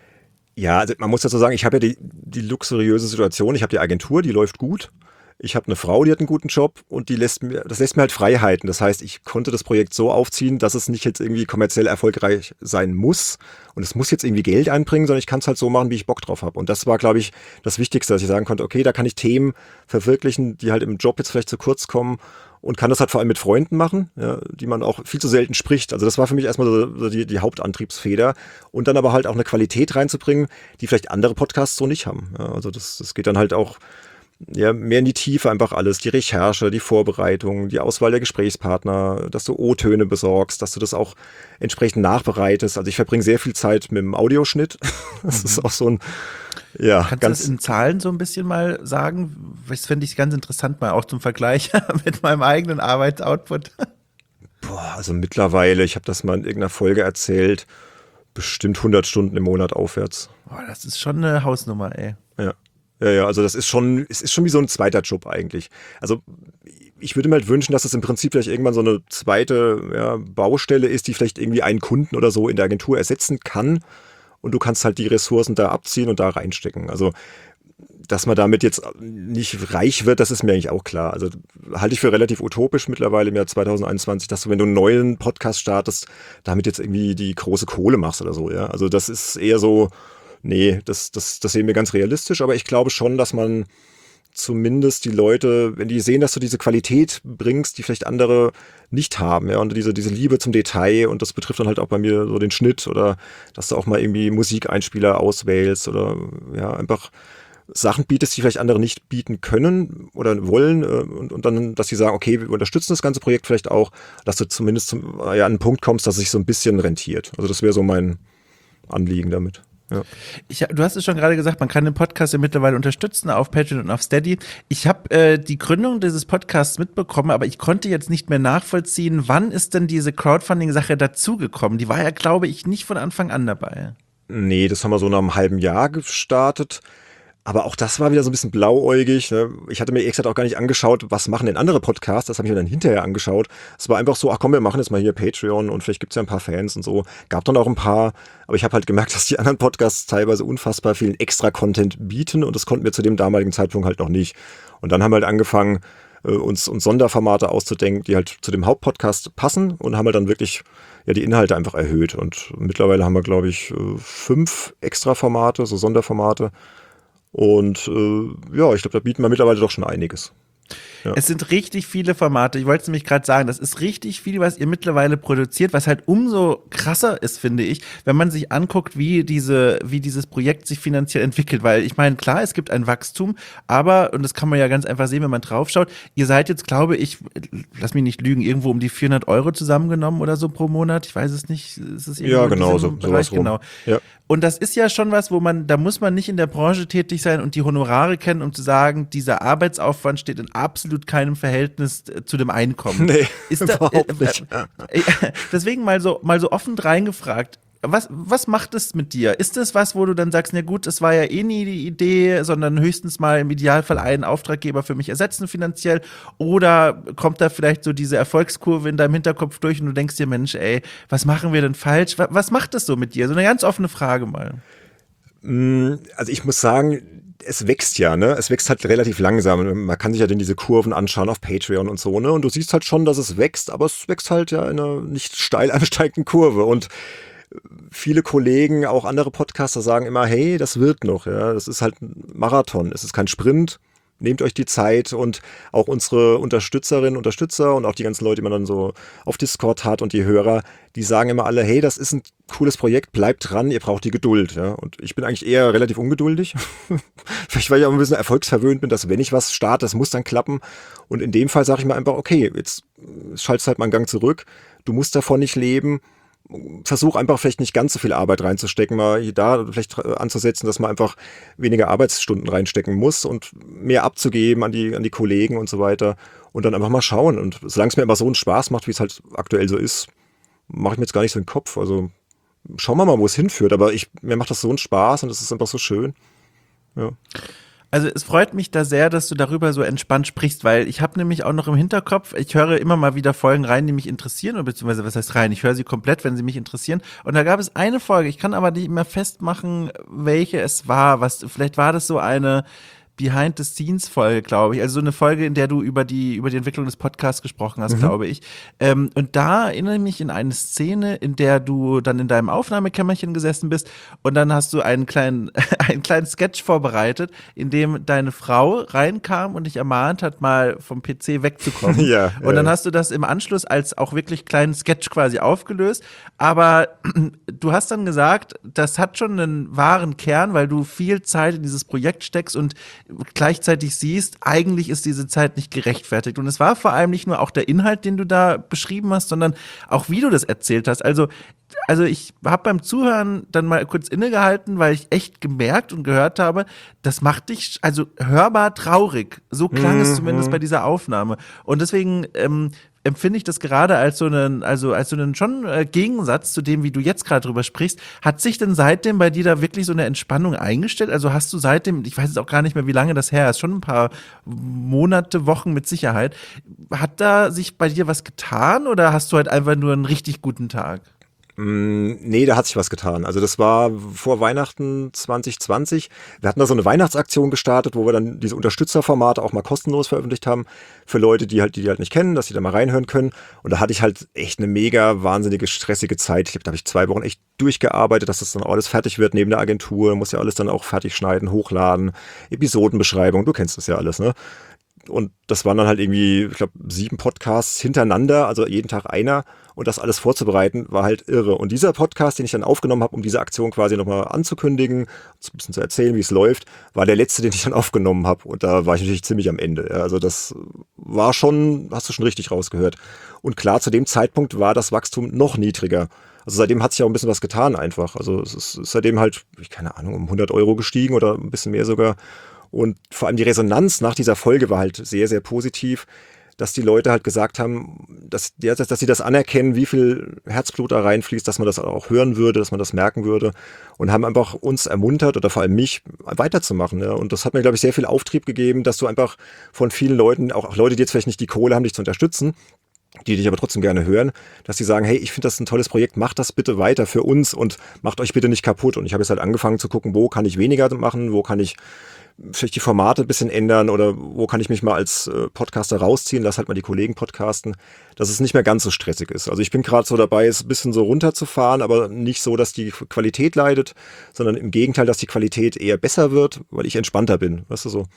Ja, also man muss dazu sagen, ich habe ja die, die luxuriöse Situation, ich habe die Agentur, die läuft gut. Ich habe eine Frau, die hat einen guten Job und die lässt mir, das lässt mir halt Freiheiten. Das heißt, ich konnte das Projekt so aufziehen, dass es nicht jetzt irgendwie kommerziell erfolgreich sein muss und es muss jetzt irgendwie Geld einbringen, sondern ich kann es halt so machen, wie ich Bock drauf habe. Und das war, glaube ich, das Wichtigste, dass ich sagen konnte, okay, da kann ich Themen verwirklichen, die halt im Job jetzt vielleicht zu kurz kommen und kann das halt vor allem mit Freunden machen, ja, die man auch viel zu selten spricht. Also das war für mich erstmal so, so die, die Hauptantriebsfeder und dann aber halt auch eine Qualität reinzubringen, die vielleicht andere Podcasts so nicht haben. Ja, also das, das geht dann halt auch ja, mehr in die Tiefe einfach alles, die Recherche, die Vorbereitung, die Auswahl der Gesprächspartner, dass du O-Töne besorgst, dass du das auch entsprechend nachbereitest. Also ich verbringe sehr viel Zeit mit dem Audioschnitt. Das mhm. ist auch so ein, ja, Kannst ganz... du das in Zahlen so ein bisschen mal sagen? Das fände ich ganz interessant mal auch zum Vergleich mit meinem eigenen Arbeitsoutput. Boah, also mittlerweile, ich habe das mal in irgendeiner Folge erzählt, bestimmt hundert Stunden im Monat aufwärts. Boah, das ist schon eine Hausnummer, ey. Ja. Ja, ja, also das ist schon, es ist schon wie so ein zweiter Job eigentlich. Also ich würde mir halt wünschen, dass es im Prinzip vielleicht irgendwann so eine zweite ja, Baustelle ist, die vielleicht irgendwie einen Kunden oder so in der Agentur ersetzen kann und du kannst halt die Ressourcen da abziehen und da reinstecken. Also dass man damit jetzt nicht reich wird, das ist mir eigentlich auch klar. Also halte ich für relativ utopisch mittlerweile im Jahr zwanzig einundzwanzig, dass du, wenn du einen neuen Podcast startest, damit jetzt irgendwie die große Kohle machst oder so. Ja, also das ist eher so. Nee, das, das, das sehen wir ganz realistisch, aber ich glaube schon, dass man zumindest die Leute, wenn die sehen, dass du diese Qualität bringst, die vielleicht andere nicht haben, ja, und diese, diese Liebe zum Detail, und das betrifft dann halt auch bei mir so den Schnitt oder dass du auch mal irgendwie Musikeinspieler auswählst oder ja, einfach Sachen bietest, die vielleicht andere nicht bieten können oder wollen und, und dann, dass sie sagen, okay, wir unterstützen das ganze Projekt vielleicht auch, dass du zumindest zum, ja, an einen Punkt kommst, dass es sich so ein bisschen rentiert. Also das wäre so mein Anliegen damit. Ja. Ich, du hast es schon gerade gesagt, man kann den Podcast ja mittlerweile unterstützen auf Patreon und auf Steady. Ich habe äh, die Gründung dieses Podcasts mitbekommen, aber ich konnte jetzt nicht mehr nachvollziehen, wann ist denn diese Crowdfunding-Sache dazugekommen? Die war ja, glaube ich, nicht von Anfang an dabei. Nee, das haben wir so nach einem halben Jahr gestartet. Aber auch das war wieder so ein bisschen blauäugig. Ne? Ich hatte mir ehrlich gesagt auch gar nicht angeschaut, was machen denn andere Podcasts. Das habe ich mir dann hinterher angeschaut. Es war einfach so, ach komm, wir machen jetzt mal hier Patreon und vielleicht gibt's ja ein paar Fans und so. Gab dann auch ein paar. Aber ich habe halt gemerkt, dass die anderen Podcasts teilweise unfassbar vielen Extra-Content bieten und das konnten wir zu dem damaligen Zeitpunkt halt noch nicht. Und dann haben wir halt angefangen, uns, uns Sonderformate auszudenken, die halt zu dem Hauptpodcast passen und haben halt dann wirklich ja die Inhalte einfach erhöht. Und mittlerweile haben wir, glaube ich, fünf Extra-Formate, so Sonderformate. Und äh, ja, ich glaube, da bieten wir mittlerweile doch schon einiges. Ja. Es sind richtig viele Formate. Ich wollte es nämlich gerade sagen, das ist richtig viel, was ihr mittlerweile produziert, was halt umso krasser ist, finde ich, wenn man sich anguckt, wie diese, wie dieses Projekt sich finanziell entwickelt. Weil ich meine, klar, es gibt ein Wachstum, aber, und das kann man ja ganz einfach sehen, wenn man draufschaut, ihr seid jetzt, glaube ich, lass mich nicht lügen, irgendwo um die vierhundert Euro zusammengenommen oder so pro Monat. Ich weiß es nicht. Ist es ja, genau, so, sowas rum. Genau. Ja. Und das ist ja schon was, wo man, da muss man nicht in der Branche tätig sein und die Honorare kennen, um zu sagen, dieser Arbeitsaufwand steht in absolut keinem Verhältnis zu dem Einkommen. Nee, ist da, überhaupt nicht. Äh, äh, deswegen mal so, mal so offen reingefragt. Was, was macht es mit dir? Ist das was, wo du dann sagst, na gut, es war ja eh nie die Idee, sondern höchstens mal im Idealfall einen Auftraggeber für mich ersetzen finanziell? Oder kommt da vielleicht so diese Erfolgskurve in deinem Hinterkopf durch und du denkst dir, Mensch, ey, was machen wir denn falsch? Was, was macht das so mit dir? So eine ganz offene Frage mal. Also ich muss sagen, es wächst ja, ne? Es wächst halt relativ langsam. Man kann sich ja dann diese Kurven anschauen auf Patreon und so, ne? Und du siehst halt schon, dass es wächst, aber es wächst halt ja in einer nicht steil ansteigenden Kurve. Und viele Kollegen, auch andere Podcaster sagen immer, hey, das wird noch, ja. Das ist halt ein Marathon, es ist kein Sprint. Nehmt euch die Zeit und auch unsere Unterstützerinnen, Unterstützer und auch die ganzen Leute, die man dann so auf Discord hat und die Hörer, die sagen immer alle, hey, das ist ein cooles Projekt, bleibt dran, ihr braucht die Geduld. Ja? Und ich bin eigentlich eher relativ ungeduldig. Vielleicht, weil ich auch ein bisschen erfolgsverwöhnt bin, dass wenn ich was starte, das muss dann klappen. Und in dem Fall sage ich mir einfach, okay, jetzt schaltest halt mal einen Gang zurück, du musst davon nicht leben. Versuch einfach vielleicht nicht ganz so viel Arbeit reinzustecken, mal da vielleicht anzusetzen, dass man einfach weniger Arbeitsstunden reinstecken muss und mehr abzugeben an die, an die Kollegen und so weiter und dann einfach mal schauen. Und solange es mir immer so einen Spaß macht, wie es halt aktuell so ist, mache ich mir jetzt gar nicht so den Kopf. Also schauen wir mal, wo es hinführt, aber ich, mir macht das so einen Spaß und es ist einfach so schön. Ja. Also es freut mich da sehr, dass du darüber so entspannt sprichst, weil ich habe nämlich auch noch im Hinterkopf, ich höre immer mal wieder Folgen rein, die mich interessieren, oder beziehungsweise was heißt rein, ich höre sie komplett, wenn sie mich interessieren. Und da gab es eine Folge, ich kann aber nicht mehr festmachen, welche es war. Was, vielleicht war das so eine Behind-the-Scenes-Folge, glaube ich. Also so eine Folge, in der du über die über die Entwicklung des Podcasts gesprochen hast, mhm. glaube ich. Ähm, und da erinnere ich mich in eine Szene, in der du dann in deinem Aufnahmekämmerchen gesessen bist und dann hast du einen kleinen einen kleinen Sketch vorbereitet, in dem deine Frau reinkam und dich ermahnt hat, mal vom P C wegzukommen. Ja, und dann ja. hast du das im Anschluss als auch wirklich kleinen Sketch quasi aufgelöst. Aber du hast dann gesagt, das hat schon einen wahren Kern, weil du viel Zeit in dieses Projekt steckst und gleichzeitig siehst, eigentlich ist diese Zeit nicht gerechtfertigt. Und es war vor allem nicht nur auch der Inhalt, den du da beschrieben hast, sondern auch wie du das erzählt hast. Also, also ich habe beim Zuhören dann mal kurz innegehalten, weil ich echt gemerkt und gehört habe, das macht dich also hörbar traurig. So klang mhm. es zumindest bei dieser Aufnahme. Und deswegen ähm, empfinde ich das gerade als so einen, also als so einen schon äh, Gegensatz zu dem, wie du jetzt gerade drüber sprichst. Hat sich denn seitdem bei dir da wirklich so eine Entspannung eingestellt? Also hast du seitdem, ich weiß jetzt auch gar nicht mehr, wie lange das her ist, schon ein paar Monate, Wochen mit Sicherheit. Hat da sich bei dir was getan oder hast du halt einfach nur einen richtig guten Tag? Nee, da hat sich was getan. Also das war vor Weihnachten zwanzig zwanzig. Wir hatten da so eine Weihnachtsaktion gestartet, wo wir dann diese Unterstützerformate auch mal kostenlos veröffentlicht haben für Leute, die halt die, die halt nicht kennen, dass sie da mal reinhören können. Und da hatte ich halt echt eine mega wahnsinnige, stressige Zeit. Ich glaube, da habe ich zwei Wochen echt durchgearbeitet, dass das dann auch alles fertig wird neben der Agentur. Muss ja alles dann auch fertig schneiden, hochladen, Episodenbeschreibung, du kennst das ja alles, ne? Und das waren dann halt irgendwie, ich glaube, sieben Podcasts hintereinander, also jeden Tag einer. Und das alles vorzubereiten, war halt irre. Und dieser Podcast, den ich dann aufgenommen habe, um diese Aktion quasi nochmal anzukündigen, ein bisschen zu erzählen, wie es läuft, war der letzte, den ich dann aufgenommen habe. Und da war ich natürlich ziemlich am Ende. Also das war schon, hast du schon richtig rausgehört. Und klar, zu dem Zeitpunkt war das Wachstum noch niedriger. Also seitdem hat sich auch ein bisschen was getan einfach. Also es ist, ist seitdem halt, ich keine Ahnung, um hundert Euro gestiegen oder ein bisschen mehr sogar. Und vor allem die Resonanz nach dieser Folge war halt sehr, sehr positiv, dass die Leute halt gesagt haben, dass, ja, dass, dass sie das anerkennen, wie viel Herzblut da reinfließt, dass man das auch hören würde, dass man das merken würde und haben einfach uns ermuntert oder vor allem mich weiterzumachen. Ja. Und das hat mir, glaube ich, sehr viel Auftrieb gegeben, dass du einfach von vielen Leuten, auch, auch Leute, die jetzt vielleicht nicht die Kohle haben, dich zu unterstützen, die dich aber trotzdem gerne hören, dass die sagen, hey, ich finde das ein tolles Projekt, macht das bitte weiter für uns und macht euch bitte nicht kaputt. Und ich habe jetzt halt angefangen zu gucken, wo kann ich weniger machen, wo kann ich vielleicht die Formate ein bisschen ändern oder wo kann ich mich mal als äh, Podcaster rausziehen, lass halt mal die Kollegen podcasten, dass es nicht mehr ganz so stressig ist. Also ich bin gerade so dabei, es ein bisschen so runterzufahren, aber nicht so, dass die Qualität leidet, sondern im Gegenteil, dass die Qualität eher besser wird, weil ich entspannter bin, weißt du so.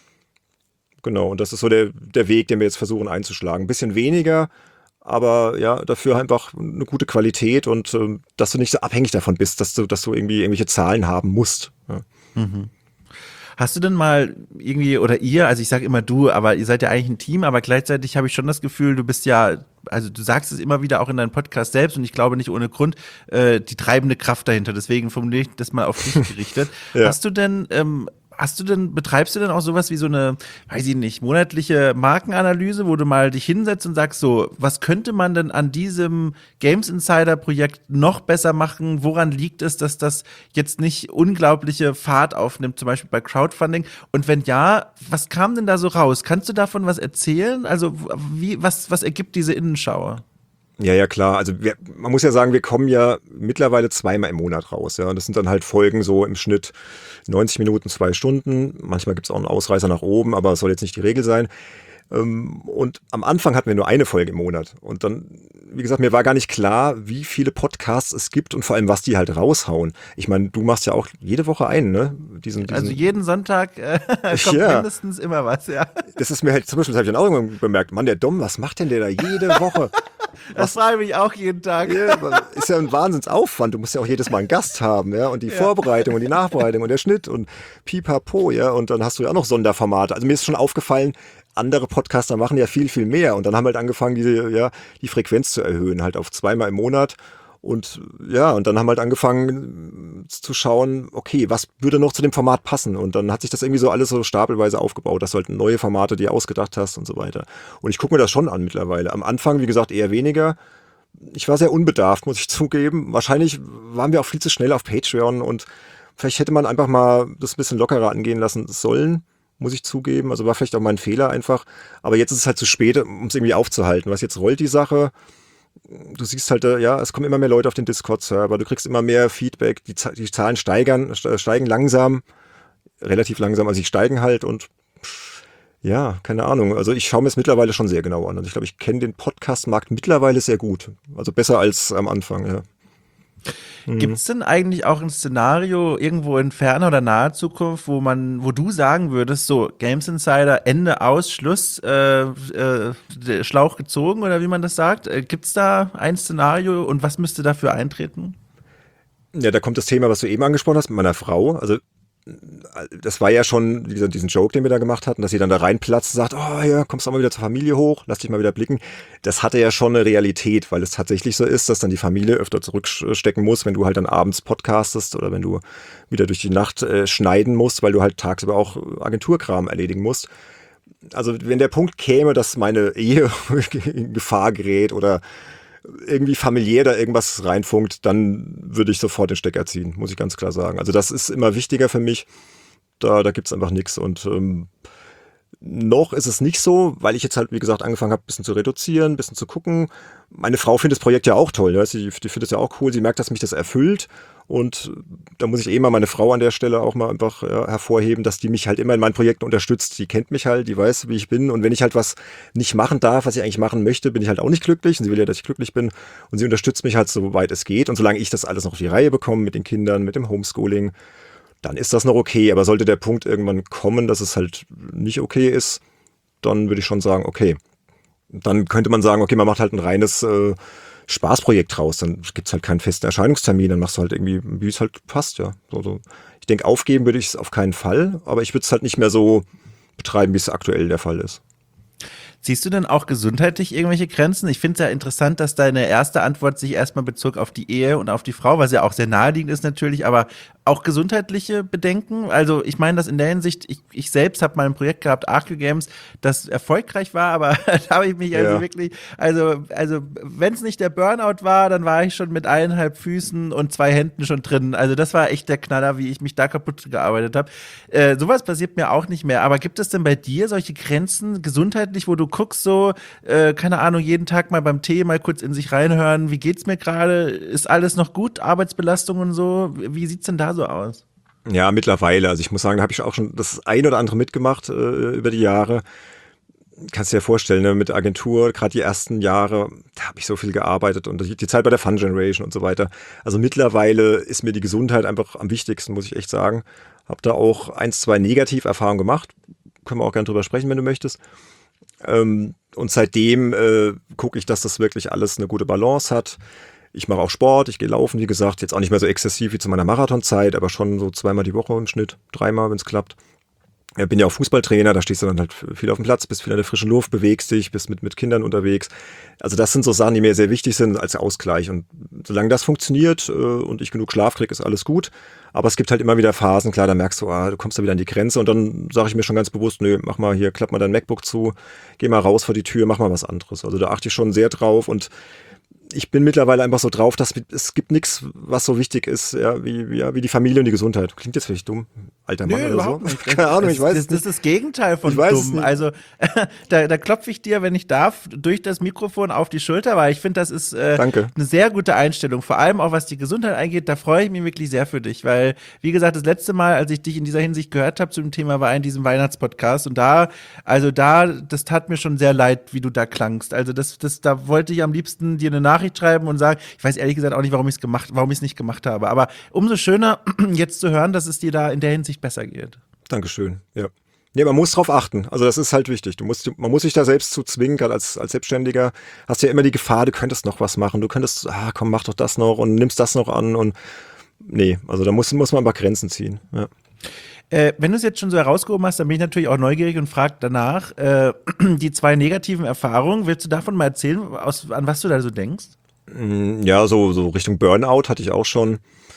Genau, und das ist so der, der Weg, den wir jetzt versuchen einzuschlagen. Ein bisschen weniger, aber ja, dafür einfach eine gute Qualität und äh, dass du nicht so abhängig davon bist, dass du, dass du irgendwie irgendwelche Zahlen haben musst. Ja. Mhm. Hast du denn mal irgendwie, oder ihr, also ich sage immer du, aber ihr seid ja eigentlich ein Team, aber gleichzeitig habe ich schon das Gefühl, du bist ja, also du sagst es immer wieder auch in deinem Podcast selbst und ich glaube nicht ohne Grund, äh, die treibende Kraft dahinter, deswegen formuliere ich das mal auf dich gerichtet. Ja. Hast du denn, ähm, Hast du denn, betreibst du denn auch sowas wie so eine, weiß ich nicht, monatliche Markenanalyse, wo du mal dich hinsetzt und sagst so, was könnte man denn an diesem Games Insider Projekt noch besser machen? Woran liegt es, dass das jetzt nicht unglaubliche Fahrt aufnimmt, zum Beispiel bei Crowdfunding? Und wenn ja, was kam denn da so raus? Kannst du davon was erzählen? Also wie, was, was ergibt diese Innenschau? Ja, ja, klar. Also wir, man muss ja sagen, wir kommen ja mittlerweile zweimal im Monat raus. Ja, und das sind dann halt Folgen so im Schnitt neunzig Minuten, zwei Stunden. Manchmal gibt es auch einen Ausreißer nach oben, aber es soll jetzt nicht die Regel sein. Und am Anfang hatten wir nur eine Folge im Monat. Und dann, wie gesagt, mir war gar nicht klar, wie viele Podcasts es gibt und vor allem, was die halt raushauen. Ich meine, du machst ja auch jede Woche einen, ne? Diesen, diesen also jeden Sonntag äh, kommt ja. mindestens immer was, ja. Das ist mir halt, zum Beispiel, das habe ich dann auch irgendwann bemerkt, Mann, der Dom, was macht denn der da jede Woche? Das frage ich mich auch jeden Tag. Ja, ist ja ein Wahnsinnsaufwand. Du musst ja auch jedes Mal einen Gast haben, ja, und die ja. Vorbereitung und die Nachbereitung und der Schnitt und pipapo, ja, und dann hast du ja auch noch Sonderformate. Also mir ist schon aufgefallen, andere Podcaster machen ja viel, viel mehr und dann haben halt angefangen, diese, ja, die Frequenz zu erhöhen, halt auf zweimal im Monat. Und ja, und dann haben halt angefangen zu schauen, okay, was würde noch zu dem Format passen? Und dann hat sich das irgendwie so alles so stapelweise aufgebaut, dass du halt neue Formate dir ausgedacht hast und so weiter. Und ich gucke mir das schon an mittlerweile. Am Anfang, wie gesagt, eher weniger. Ich war sehr unbedarft, muss ich zugeben. Wahrscheinlich waren wir auch viel zu schnell auf Patreon und vielleicht hätte man einfach mal das ein bisschen lockerer angehen lassen sollen, muss ich zugeben. Also war vielleicht auch mein Fehler einfach. Aber jetzt ist es halt zu spät, um es irgendwie aufzuhalten. Was jetzt rollt die Sache? Du siehst halt, ja, es kommen immer mehr Leute auf den Discord-Server, du kriegst immer mehr Feedback, die, die Zahlen steigern, steigen langsam, relativ langsam, also sie steigen halt und ja, keine Ahnung. Also ich schaue mir es mittlerweile schon sehr genau an. Also ich glaube, ich kenne den Podcast-Markt mittlerweile sehr gut. Also besser als am Anfang, ja. Gibt es denn eigentlich auch ein Szenario irgendwo in ferner oder naher Zukunft, wo man, wo du sagen würdest, so Games Insider, Ende aus, Schluss, äh, äh, Schlauch gezogen oder wie man das sagt? Äh, Gibt es da ein Szenario und was müsste dafür eintreten? Ja, da kommt das Thema, was du eben angesprochen hast, mit meiner Frau. Also das war ja schon dieser, diesen Joke, den wir da gemacht hatten, dass sie dann da reinplatzt und sagt, oh ja, kommst du mal wieder zur Familie hoch, lass dich mal wieder blicken. Das hatte ja schon eine Realität, weil es tatsächlich so ist, dass dann die Familie öfter zurückstecken muss, wenn du halt dann abends podcastest oder wenn du wieder durch die Nacht äh, schneiden musst, weil du halt tagsüber auch Agenturkram erledigen musst. Also wenn der Punkt käme, dass meine Ehe in Gefahr gerät oder irgendwie familiär da irgendwas reinfunkt, dann würde ich sofort den Stecker ziehen, muss ich ganz klar sagen. Also das ist immer wichtiger für mich. Da, da gibt's einfach nichts. Und ähm, noch ist es nicht so, weil ich jetzt halt, wie gesagt, angefangen habe, ein bisschen zu reduzieren, ein bisschen zu gucken. Meine Frau findet das Projekt ja auch toll. Ja? Sie, die findet es ja auch cool. Sie merkt, dass mich das erfüllt. Und da muss ich eh mal meine Frau an der Stelle auch mal einfach ja, hervorheben, dass die mich halt immer in meinen Projekten unterstützt. Die kennt mich halt, die weiß, wie ich bin. Und wenn ich halt was nicht machen darf, was ich eigentlich machen möchte, bin ich halt auch nicht glücklich. Und sie will ja, dass ich glücklich bin. Und sie unterstützt mich halt, soweit es geht. Und solange ich das alles noch auf die Reihe bekomme mit den Kindern, mit dem Homeschooling, dann ist das noch okay. Aber sollte der Punkt irgendwann kommen, dass es halt nicht okay ist, dann würde ich schon sagen, okay. Dann könnte man sagen, okay, man macht halt ein reines äh, Spaßprojekt raus. Dann gibt's halt keinen festen Erscheinungstermin. Dann machst du halt irgendwie, wie es halt passt, ja. So, so. Ich denke, aufgeben würde ich es auf keinen Fall. Aber ich würde es halt nicht mehr so betreiben, wie es aktuell der Fall ist. Ziehst du denn auch gesundheitlich irgendwelche Grenzen? Ich finde es ja interessant, dass deine erste Antwort sich erstmal bezog auf die Ehe und auf die Frau, was ja auch sehr naheliegend ist natürlich, aber auch gesundheitliche Bedenken? Also ich meine das in der Hinsicht, ich, ich selbst habe mal ein Projekt gehabt, Arco Games, das erfolgreich war, aber da habe ich mich also Ja. wirklich, also, also wenn es nicht der Burnout war, dann war ich schon mit eineinhalb Füßen und zwei Händen schon drin. Also das war echt der Knaller, wie ich mich da kaputt gearbeitet habe. Äh, sowas passiert mir auch nicht mehr. Aber gibt es denn bei dir solche Grenzen gesundheitlich, wo du guckst so, äh, keine Ahnung, jeden Tag mal beim Tee mal kurz in sich reinhören, wie geht's mir gerade? Ist alles noch gut? Arbeitsbelastung und so? Wie sieht's denn da so aus? Ja, mittlerweile. Also ich muss sagen, da habe ich auch schon das ein oder andere mitgemacht äh, über die Jahre. Kannst dir ja vorstellen, ne, mit der Agentur, gerade die ersten Jahre, da habe ich so viel gearbeitet und die, die Zeit bei der Fun Generation und so weiter. Also mittlerweile ist mir die Gesundheit einfach am wichtigsten, muss ich echt sagen. Habe da auch eins, zwei Negativerfahrungen gemacht. Können wir auch gerne drüber sprechen, wenn du möchtest. Ähm, und seitdem äh, gucke ich, dass das wirklich alles eine gute Balance hat. Ich mache auch Sport, ich gehe laufen, wie gesagt, jetzt auch nicht mehr so exzessiv wie zu meiner Marathonzeit, aber schon so zweimal die Woche im Schnitt, dreimal, wenn es klappt. Ich bin ja auch Fußballtrainer, da stehst du dann halt viel auf dem Platz, bist viel in der frischen Luft, bewegst dich, bist mit, mit Kindern unterwegs. Also das sind so Sachen, die mir sehr wichtig sind als Ausgleich. Und solange das funktioniert äh, und ich genug Schlaf kriege, ist alles gut. Aber es gibt halt immer wieder Phasen, klar, da merkst du, ah, du kommst da wieder an die Grenze und dann sage ich mir schon ganz bewusst, nö, mach mal hier, klapp mal dein MacBook zu, geh mal raus vor die Tür, mach mal was anderes. Also da achte ich schon sehr drauf und ich bin mittlerweile einfach so drauf, dass es gibt nichts, was so wichtig ist, ja, wie, wie, ja, wie die Familie und die Gesundheit. Klingt jetzt vielleicht dumm, alter Mann Nö, oder überhaupt so. nicht. Keine Ahnung, ich weiß das, es das ist das Gegenteil von Ich weiß es dumm. nicht. Also da, da klopfe ich dir, wenn ich darf, durch das Mikrofon auf die Schulter, weil ich finde, das ist äh, Danke. eine sehr gute Einstellung. Vor allem auch was die Gesundheit angeht, da freue ich mich wirklich sehr für dich, weil, wie gesagt, das letzte Mal, als ich dich in dieser Hinsicht gehört habe zu dem Thema, war in diesem Weihnachtspodcast und da, also da, das tat mir schon sehr leid, wie du da klangst. Also das, das, da wollte ich am liebsten dir eine Nachricht schreiben und sagen, ich weiß ehrlich gesagt auch nicht, warum ich es gemacht, warum ich es nicht gemacht habe. Aber umso schöner, jetzt zu hören, dass es dir da in der Hinsicht besser geht. Dankeschön, ja. Nee, man muss drauf achten. Also das ist halt wichtig. Du musst, man muss sich da selbst zu zwingen, gerade als, als Selbstständiger hast du ja immer die Gefahr, du könntest noch was machen. Du könntest, ah, komm, mach doch das noch und nimmst das noch an und nee, also da muss, muss man ein paar Grenzen ziehen, ja. Äh, wenn du es jetzt schon so herausgehoben hast, dann bin ich natürlich auch neugierig und frage danach, äh, die zwei negativen Erfahrungen, willst du davon mal erzählen, aus, an was du da so denkst? Ja, so, so Richtung Burnout hatte ich auch schon.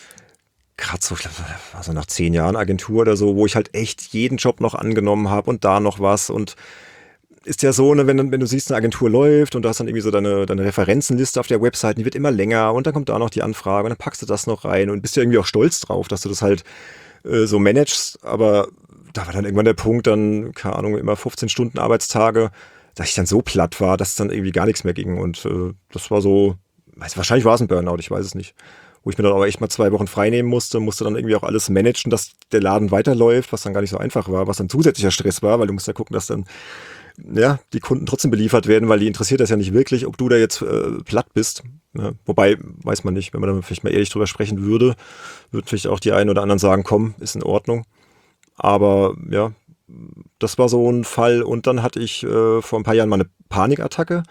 Gerade so, ich glaube, also nach zehn Jahren Agentur oder so, wo ich halt echt jeden Job noch angenommen habe und da noch was. Und ist ja so, ne, wenn, wenn du siehst, eine Agentur läuft und du hast dann irgendwie so deine, deine Referenzenliste auf der Website, die wird immer länger und dann kommt da noch die Anfrage und dann packst du das noch rein und bist ja irgendwie auch stolz drauf, dass du das halt äh, so managst. Aber da war dann irgendwann der Punkt, dann, keine Ahnung, immer fünfzehn Stunden Arbeitstage, dass ich dann so platt war, dass dann irgendwie gar nichts mehr ging. Und äh, das war so, weiß, wahrscheinlich war es ein Burnout, ich weiß es nicht. Wo ich mir dann aber echt mal zwei Wochen frei nehmen musste, musste dann irgendwie auch alles managen, dass der Laden weiterläuft, was dann gar nicht so einfach war, was dann zusätzlicher Stress war, weil du musst ja gucken, dass dann ja, die Kunden trotzdem beliefert werden, weil die interessiert das ja nicht wirklich, ob du da jetzt äh, platt bist. Ja, wobei, weiß man nicht, wenn man da vielleicht mal ehrlich drüber sprechen würde, würden vielleicht auch die einen oder anderen sagen, komm, ist in Ordnung. Aber ja, das war so ein Fall und dann hatte ich äh, vor ein paar Jahren mal eine Panikattacke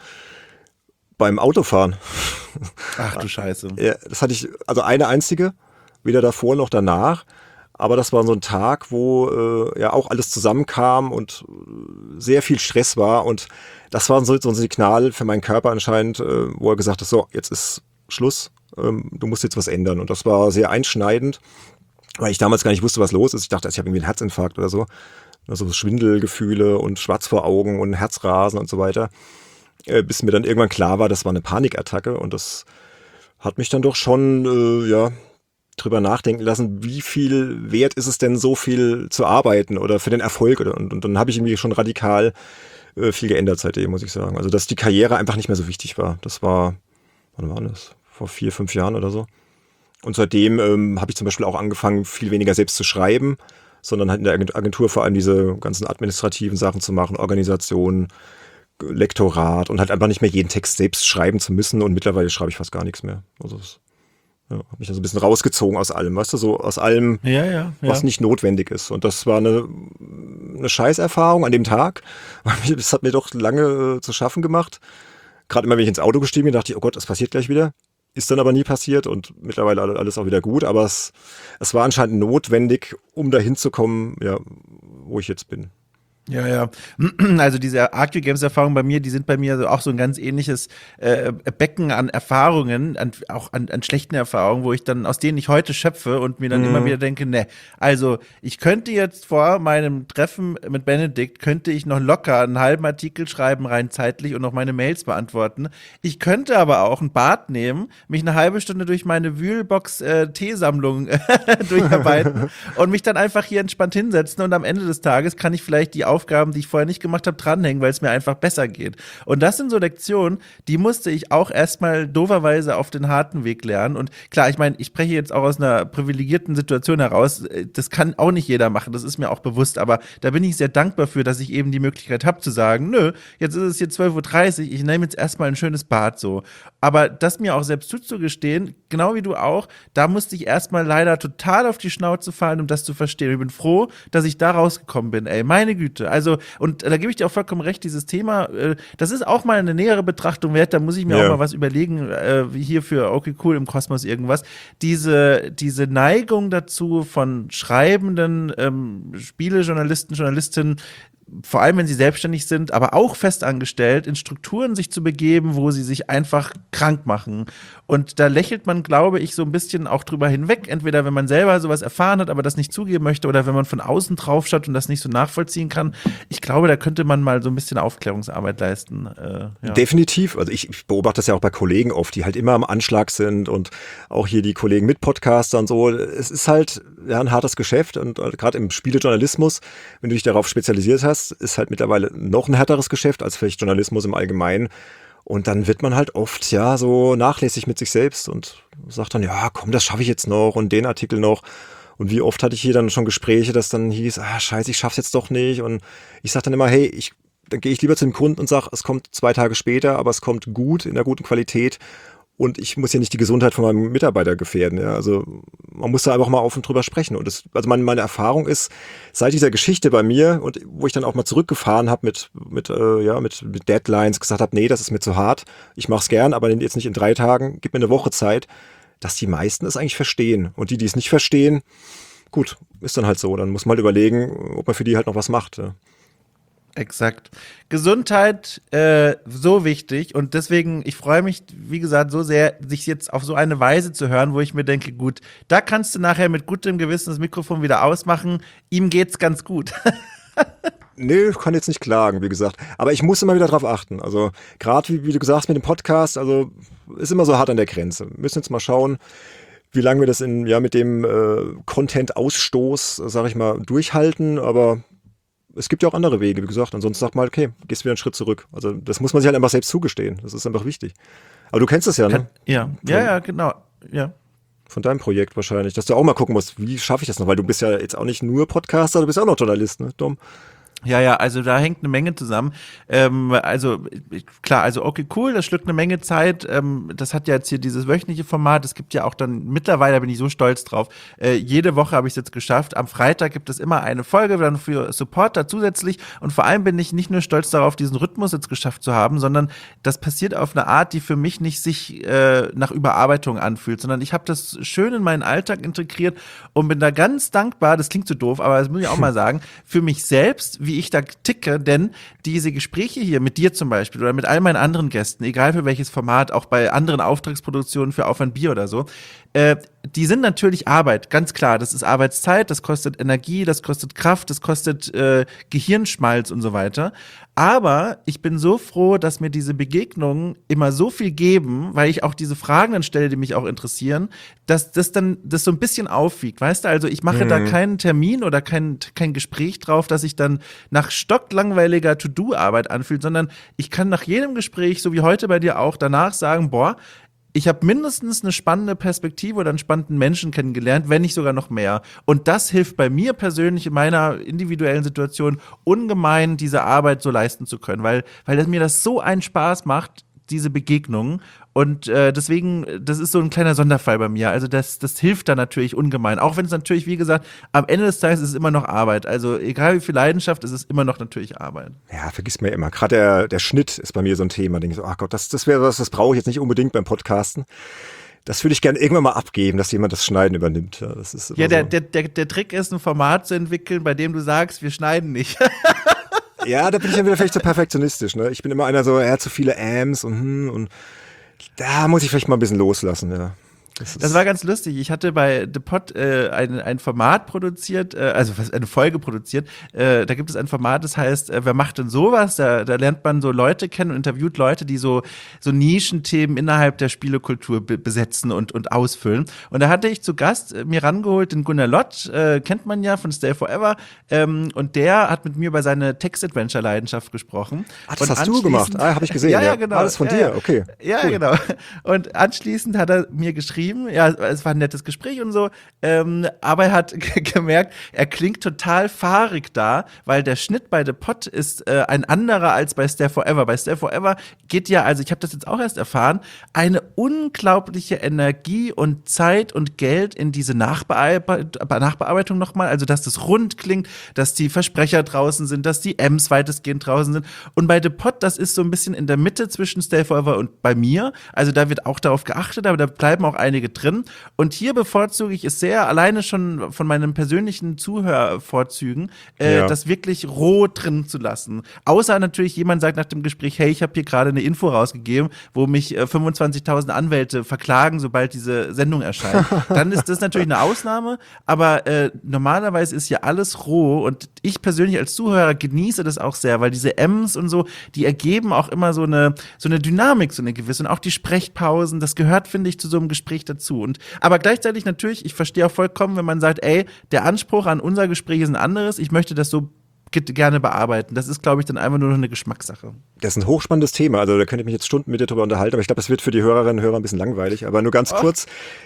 beim Autofahren. Ach du Scheiße. Ja, das hatte ich, also eine einzige, weder davor noch danach. Aber das war so ein Tag, wo äh, ja auch alles zusammenkam und äh, sehr viel Stress war. Und das war so, so ein Signal für meinen Körper anscheinend, äh, wo er gesagt hat, so, jetzt ist Schluss, ähm, du musst jetzt was ändern. Und das war sehr einschneidend, weil ich damals gar nicht wusste, was los ist. Ich dachte, ich habe irgendwie einen Herzinfarkt oder so. Also Schwindelgefühle und schwarz vor Augen und Herzrasen und so weiter. Äh, bis mir dann irgendwann klar war, das war eine Panikattacke. Und das hat mich dann doch schon, äh, ja, drüber nachdenken lassen, wie viel wert ist es denn, so viel zu arbeiten oder für den Erfolg. Oder, und, und dann habe ich irgendwie schon radikal äh, viel geändert seitdem, muss ich sagen. Also, dass die Karriere einfach nicht mehr so wichtig war. Das war, wann war das? Vor vier, fünf Jahren oder so. Und seitdem ähm, habe ich zum Beispiel auch angefangen, viel weniger selbst zu schreiben, sondern halt in der Agentur vor allem diese ganzen administrativen Sachen zu machen, Organisation, Lektorat und halt einfach nicht mehr jeden Text selbst schreiben zu müssen. Und mittlerweile schreibe ich fast gar nichts mehr. Also das Ja, habe mich da so ein bisschen rausgezogen aus allem, weißt du, so aus allem, ja, ja, ja. was nicht notwendig ist. Und das war eine, eine Scheißerfahrung an dem Tag. Das hat mir doch lange äh, zu schaffen gemacht. Gerade immer, wenn ich ins Auto gestiegen bin, dachte ich, oh Gott, das passiert gleich wieder. Ist dann aber nie passiert und mittlerweile alles auch wieder gut. Aber es, es war anscheinend notwendig, um dahin zu kommen, ja, wo ich jetzt bin. Ja, ja. Also diese Arcade Games Erfahrungen bei mir, die sind bei mir so auch so ein ganz ähnliches äh, Becken an Erfahrungen, an, auch an, an schlechten Erfahrungen, wo ich dann, aus denen ich heute schöpfe und mir dann Mhm. immer wieder denke, ne, also ich könnte jetzt vor meinem Treffen mit Benedikt, könnte ich noch locker einen halben Artikel schreiben, rein zeitlich und noch meine Mails beantworten. Ich könnte aber auch ein Bad nehmen, mich eine halbe Stunde durch meine Wühlbox äh, Teesammlung durcharbeiten und mich dann einfach hier entspannt hinsetzen und am Ende des Tages kann ich vielleicht die Aufgaben, die ich vorher nicht gemacht habe, dranhängen, weil es mir einfach besser geht. Und das sind so Lektionen, die musste ich auch erstmal dooferweise auf den harten Weg lernen. Und klar, ich meine, ich spreche jetzt auch aus einer privilegierten Situation heraus. Das kann auch nicht jeder machen, das ist mir auch bewusst. Aber da bin ich sehr dankbar für, dass ich eben die Möglichkeit habe zu sagen, nö, jetzt ist es hier zwölf Uhr dreißig, ich nehme jetzt erstmal ein schönes Bad so. Aber das mir auch selbst zuzugestehen, genau wie du auch, da musste ich erstmal leider total auf die Schnauze fallen, um das zu verstehen. Ich bin froh, dass ich da rausgekommen bin, ey, meine Güte. Also, und da gebe ich dir auch vollkommen recht, dieses Thema, äh, das ist auch mal eine nähere Betrachtung wert, da muss ich mir Ja. auch mal was überlegen, äh, wie hier für okay, cool im Kosmos irgendwas. Diese, diese Neigung dazu von schreibenden ähm, Spielejournalisten, Journalistinnen, vor allem wenn sie selbstständig sind, aber auch festangestellt, in Strukturen sich zu begeben, wo sie sich einfach krank machen. Und da lächelt man, glaube ich, so ein bisschen auch drüber hinweg. Entweder wenn man selber sowas erfahren hat, aber das nicht zugeben möchte, oder wenn man von außen drauf schaut und das nicht so nachvollziehen kann. Ich glaube, da könnte man mal so ein bisschen Aufklärungsarbeit leisten. Äh, ja. Definitiv. Also ich, ich beobachte das ja auch bei Kollegen oft, die halt immer am Anschlag sind und auch hier die Kollegen mit Podcaster und so. Es ist halt ja, ein hartes Geschäft und äh, gerade im Spielejournalismus, wenn du dich darauf spezialisiert hast, ist halt mittlerweile noch ein härteres Geschäft als vielleicht Journalismus im Allgemeinen. Und dann wird man halt oft ja so nachlässig mit sich selbst und sagt dann, ja, komm, das schaffe ich jetzt noch und den Artikel noch. Und wie oft hatte ich hier dann schon Gespräche, dass dann hieß, ah, scheiße, ich schaff's jetzt doch nicht. Und ich sag dann immer, hey, ich, dann gehe ich lieber zu dem Kunden und sag, es kommt zwei Tage später, aber es kommt gut, in einer guten Qualität. Und ich muss ja nicht die Gesundheit von meinem Mitarbeiter gefährden. Ja. Also man muss da einfach mal offen drüber sprechen. Und das, also meine, meine Erfahrung ist, seit dieser Geschichte bei mir, und wo ich dann auch mal zurückgefahren habe mit, mit, äh, ja, mit, mit Deadlines, gesagt habe, nee, das ist mir zu hart, ich mache es gern, aber jetzt nicht in drei Tagen, gib mir eine Woche Zeit, dass die meisten es eigentlich verstehen. Und die, die es nicht verstehen, gut, ist dann halt so. Dann muss man halt überlegen, ob man für die halt noch was macht. Ja. Exakt. Gesundheit, äh, so wichtig und deswegen, ich freue mich, wie gesagt, so sehr, sich jetzt auf so eine Weise zu hören, wo ich mir denke, gut, da kannst du nachher mit gutem Gewissen das Mikrofon wieder ausmachen, ihm geht's ganz gut. Nee, ich kann jetzt nicht klagen, wie gesagt. Aber ich muss immer wieder drauf achten. Also gerade, wie, wie du gesagt hast mit dem Podcast, also ist immer so hart an der Grenze. Wir müssen jetzt mal schauen, wie lange wir das in, ja, mit dem äh, Content-Ausstoß, sag ich mal, durchhalten, aber es gibt ja auch andere Wege, wie gesagt. Ansonsten sagt man, okay, gehst wieder einen Schritt zurück. Also das muss man sich halt einfach selbst zugestehen. Das ist einfach wichtig. Aber du kennst das ja, ne? Ja, ja, ja, genau. Ja. Von deinem Projekt wahrscheinlich, dass du auch mal gucken musst, wie schaffe ich das noch? Weil du bist ja jetzt auch nicht nur Podcaster, du bist auch noch Journalist, ne, Dom? Ja, ja, also da hängt eine Menge zusammen. Ähm, also klar, also okay, cool, das schluckt eine Menge Zeit. Ähm, das hat ja jetzt hier dieses wöchentliche Format. Es gibt ja auch dann, mittlerweile bin ich so stolz drauf, äh, jede Woche habe ich es jetzt geschafft. Am Freitag gibt es immer eine Folge, dann für Supporter zusätzlich. Und vor allem bin ich nicht nur stolz darauf, diesen Rhythmus jetzt geschafft zu haben, sondern das passiert auf eine Art, die für mich nicht sich äh, nach Überarbeitung anfühlt, sondern ich habe das schön in meinen Alltag integriert und bin da ganz dankbar, das klingt so doof, aber das muss ich auch mal sagen, für mich selbst, wie ich da ticke, denn diese Gespräche hier mit dir zum Beispiel oder mit all meinen anderen Gästen, egal für welches Format, auch bei anderen Auftragsproduktionen für Auf ein Bier oder so, äh, die sind natürlich Arbeit, ganz klar. Das ist Arbeitszeit, das kostet Energie, das kostet Kraft, das kostet äh, Gehirnschmalz und so weiter. Aber ich bin so froh, dass mir diese Begegnungen immer so viel geben, weil ich auch diese Fragen dann stelle, die mich auch interessieren, dass das dann das so ein bisschen aufwiegt, weißt du? Also ich mache mhm. da keinen Termin oder kein, kein Gespräch drauf, dass ich dann nach stocklangweiliger To-Do-Arbeit anfühlt, sondern ich kann nach jedem Gespräch, so wie heute bei dir auch, danach sagen, boah, ich habe mindestens eine spannende Perspektive oder einen spannenden Menschen kennengelernt, wenn nicht sogar noch mehr. Und das hilft bei mir persönlich in meiner individuellen Situation ungemein, diese Arbeit so leisten zu können, weil, weil das mir das so einen Spaß macht, diese Begegnungen. Und äh, deswegen, das ist so ein kleiner Sonderfall bei mir. Also das, das hilft da natürlich ungemein. Auch wenn es natürlich, wie gesagt, am Ende des Tages ist es immer noch Arbeit. Also egal wie viel Leidenschaft, ist es immer noch natürlich Arbeit. Ja, vergiss mir immer. Gerade der, der Schnitt ist bei mir so ein Thema. Denke ich so, ach Gott, das, das wäre was, das brauche ich jetzt nicht unbedingt beim Podcasten. Das würde ich gerne irgendwann mal abgeben, dass jemand das Schneiden übernimmt. Ja, das ist ja der, so. der, der, der Trick ist, ein Format zu entwickeln, bei dem du sagst, wir schneiden nicht. Ja, da bin ich dann wieder vielleicht zu perfektionistisch. Ne? Ich bin immer einer so, er hat zu viele Ams und hm, und da muss ich vielleicht mal ein bisschen loslassen, ja. Das, das war ganz lustig. Ich hatte bei The Pod äh, ein, ein Format produziert, äh, also eine Folge produziert. Äh, da gibt es ein Format, das heißt, äh, wer macht denn sowas? Da, da lernt man so Leute kennen und interviewt Leute, die so, so Nischenthemen innerhalb der Spielekultur be besetzen und, und ausfüllen. Und da hatte ich zu Gast äh, mir rangeholt den Gunnar Lott, äh, kennt man ja von Stay Forever. Ähm, und der hat mit mir über seine Text-Adventure-Leidenschaft gesprochen. Ach, das und hast du gemacht? Ah, habe ich gesehen. Ja, ja, ja. genau. Alles von ja, dir, okay. Ja, cool. genau. Und anschließend hat er mir geschrieben, ja, es war ein nettes Gespräch und so, ähm, aber er hat gemerkt, er klingt total fahrig da, weil der Schnitt bei The Pod ist äh, ein anderer als bei Stay Forever. Bei Stay Forever geht ja, also ich habe das jetzt auch erst erfahren, eine unglaubliche Energie und Zeit und Geld in diese Nachbearbeit Nachbearbeitung nochmal, also dass das rund klingt, dass die Versprecher draußen sind, dass die Ms weitestgehend draußen sind. Und bei The Pod, das ist so ein bisschen in der Mitte zwischen Stay Forever und bei mir, also da wird auch darauf geachtet, aber da bleiben auch einige drin. Und hier bevorzuge ich es sehr, alleine schon von meinen persönlichen Zuhörvorzügen, äh, ja. das wirklich roh drin zu lassen. Außer natürlich jemand sagt nach dem Gespräch, hey, ich habe hier gerade eine Info rausgegeben, wo mich äh, fünfundzwanzigtausend Anwälte verklagen, sobald diese Sendung erscheint. Dann ist das natürlich eine Ausnahme, aber äh, normalerweise ist ja alles roh und ich persönlich als Zuhörer genieße das auch sehr, weil diese Ms und so, die ergeben auch immer so eine, so eine Dynamik, so eine gewisse und auch die Sprechpausen, das gehört, finde ich, zu so einem Gespräch dazu. Und aber gleichzeitig natürlich, ich verstehe auch vollkommen, wenn man sagt, ey, der Anspruch an unser Gespräch ist ein anderes, ich möchte das so gerne bearbeiten. Das ist, glaube ich, dann einfach nur noch eine Geschmackssache. Das ist ein hochspannendes Thema, also da könnte ich mich jetzt Stunden mit dir drüber unterhalten, aber ich glaube, das wird für die Hörerinnen und Hörer ein bisschen langweilig, aber nur ganz oh. kurz,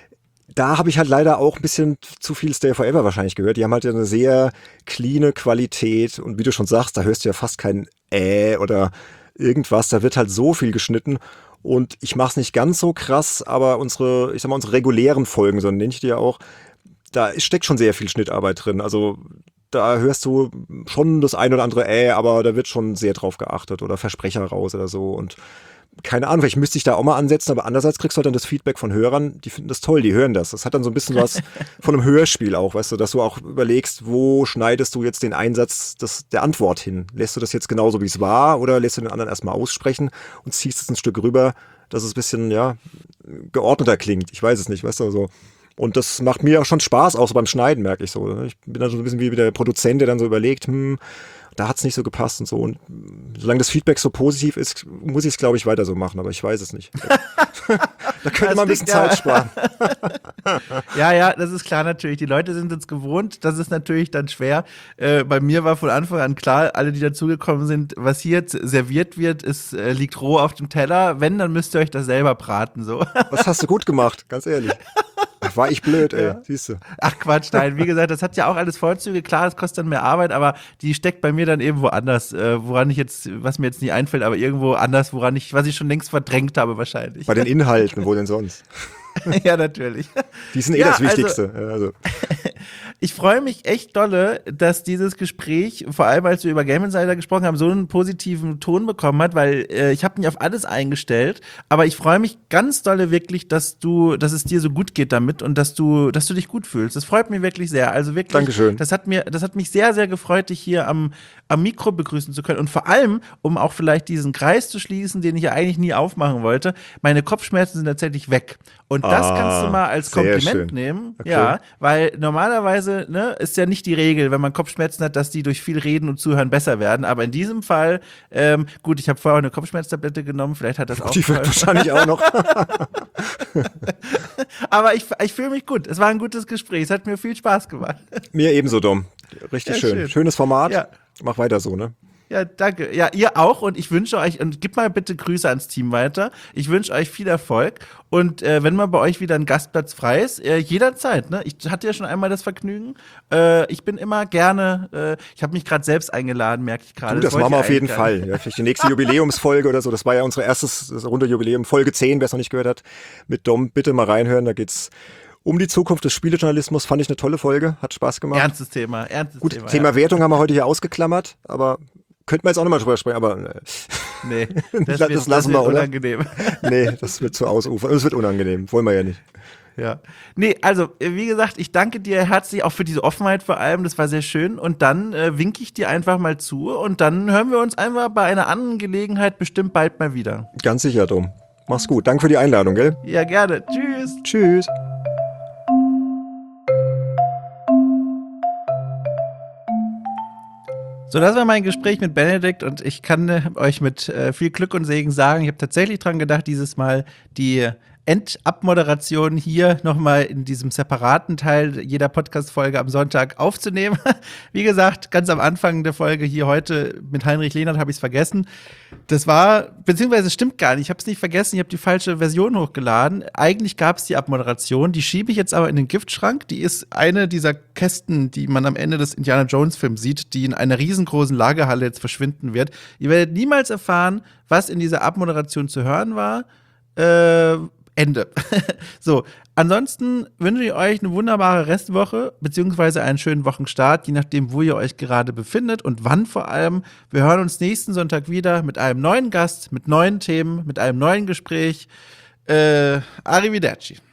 da habe ich halt leider auch ein bisschen zu viel Stay Forever wahrscheinlich gehört. Die haben halt eine sehr cleane Qualität und wie du schon sagst, da hörst du ja fast kein Äh oder irgendwas, da wird halt so viel geschnitten. Und ich mache es nicht ganz so krass, aber unsere, ich sag mal, unsere regulären Folgen, so nenne ich die ja auch, da steckt schon sehr viel Schnittarbeit drin. Also da hörst du schon das ein oder andere äh, aber da wird schon sehr drauf geachtet oder Versprecher raus oder so. Und keine Ahnung, vielleicht müsste ich da auch mal ansetzen, aber andererseits kriegst du halt dann das Feedback von Hörern, die finden das toll, die hören das. Das hat dann so ein bisschen was von einem Hörspiel auch, weißt du, dass du auch überlegst, wo schneidest du jetzt den Einsatz des, der Antwort hin? Lässt du das jetzt genauso, wie es war, oder lässt du den anderen erstmal aussprechen und ziehst es ein Stück rüber, dass es ein bisschen, ja, geordneter klingt? Ich weiß es nicht, weißt du, so. Und das macht mir auch schon Spaß, auch so beim Schneiden, merke ich so. Ich bin dann so ein bisschen wie der Produzent, der dann so überlegt, hm, da hat es nicht so gepasst und so. Und solange das Feedback so positiv ist, muss ich es, glaube ich, weiter so machen, aber ich weiß es nicht. Da könnte man ein bisschen Zeit ja. sparen. Ja, ja, das ist klar natürlich. Die Leute sind es gewohnt, das ist natürlich dann schwer. Äh, bei mir war von Anfang an klar, alle, die dazugekommen sind, was hier jetzt serviert wird, ist, äh, liegt roh auf dem Teller. Wenn, dann müsst ihr euch das selber braten. So. Was hast du gut gemacht, ganz ehrlich. Ach, war ich blöd, ey, ja. Siehst du. Ach Quatsch, nein, wie gesagt, das hat ja auch alles Vorzüge. Klar, es kostet dann mehr Arbeit, aber die steckt bei mir dann eben woanders, äh, woran ich jetzt, was mir jetzt nicht einfällt, aber irgendwo anders, woran ich, was ich schon längst verdrängt habe wahrscheinlich. Bei den Inhalten, wo denn sonst? Ja, natürlich. Die sind eh ja, das Wichtigste. Also, also. Ich freue mich echt dolle, dass dieses Gespräch, vor allem als wir über Game Insider gesprochen haben, so einen positiven Ton bekommen hat, weil äh, ich habe mich auf alles eingestellt, aber ich freue mich ganz dolle wirklich, dass du, dass es dir so gut geht damit und dass du, dass du dich gut fühlst. Das freut mich wirklich sehr. Also wirklich, Dankeschön. Das hat mir, das hat mich sehr, sehr gefreut, dich hier am, am Mikro begrüßen zu können und vor allem, um auch vielleicht diesen Kreis zu schließen, den ich ja eigentlich nie aufmachen wollte, meine Kopfschmerzen sind tatsächlich weg. Und das ah, kannst du mal als Kompliment nehmen, okay. Ja, weil normalerweise ne, ist ja nicht die Regel, wenn man Kopfschmerzen hat, dass die durch viel Reden und Zuhören besser werden. Aber in diesem Fall, ähm, gut, ich habe vorher eine Kopfschmerztablette genommen, vielleicht hat das auch. Die wird wahrscheinlich auch noch. Aber ich, ich fühle mich gut. Es war ein gutes Gespräch. Es hat mir viel Spaß gemacht. Mir ebenso, Dom. Richtig ja, schön. schön. Schönes Format. Ja. Mach weiter so, ne? Ja, danke. Ja, ihr auch und ich wünsche euch, und gib mal bitte Grüße ans Team weiter. Ich wünsche euch viel Erfolg und äh, wenn mal bei euch wieder ein Gastplatz frei ist, äh, jederzeit, ne? Ich hatte ja schon einmal das Vergnügen. Äh, ich bin immer gerne, äh, ich habe mich gerade selbst eingeladen, merke ich gerade. Das, das machen wir auf jeden Fall. Ja, vielleicht die nächste Jubiläumsfolge oder so, das war ja unser erstes runde Jubiläum, Folge zehn, wer es noch nicht gehört hat, mit Dom, bitte mal reinhören, da geht's um die Zukunft des Spielejournalismus. Fand ich eine tolle Folge, hat Spaß gemacht. Ernstes Thema, ernstes Gut, Thema. Thema ja. Wertung haben wir heute hier ausgeklammert, aber könnten wir jetzt auch nochmal drüber sprechen, aber nee, das, das, wird, das lassen das wir, wird unangenehm. Nee, das wird zu ausufern. Das wird unangenehm, wollen wir ja nicht. Ja. Nee, also, wie gesagt, ich danke dir herzlich auch für diese Offenheit vor allem. Das war sehr schön. Und dann äh, winke ich dir einfach mal zu und dann hören wir uns einfach bei einer anderen Gelegenheit bestimmt bald mal wieder. Ganz sicher, Dom. Mach's gut. Danke für die Einladung, gell? Ja, gerne. Tschüss. Tschüss. So, das war mein Gespräch mit Benedikt und ich kann äh, euch mit äh, viel Glück und Segen sagen, ich habe tatsächlich dran gedacht, dieses Mal die Endabmoderation hier nochmal in diesem separaten Teil jeder Podcast-Folge am Sonntag aufzunehmen. Wie gesagt, ganz am Anfang der Folge hier heute mit Heinrich Lehnert habe ich es vergessen. Das war, beziehungsweise stimmt gar nicht, ich habe es nicht vergessen, ich habe die falsche Version hochgeladen. Eigentlich gab es die Abmoderation, die schiebe ich jetzt aber in den Giftschrank. Die ist eine dieser Kästen, die man am Ende des Indiana Jones-Films sieht, die in einer riesengroßen Lagerhalle jetzt verschwinden wird. Ihr werdet niemals erfahren, was in dieser Abmoderation zu hören war. Äh, Ende. So, ansonsten wünsche ich euch eine wunderbare Restwoche, beziehungsweise einen schönen Wochenstart, je nachdem, wo ihr euch gerade befindet und wann vor allem. Wir hören uns nächsten Sonntag wieder mit einem neuen Gast, mit neuen Themen, mit einem neuen Gespräch. Äh, Arrivederci.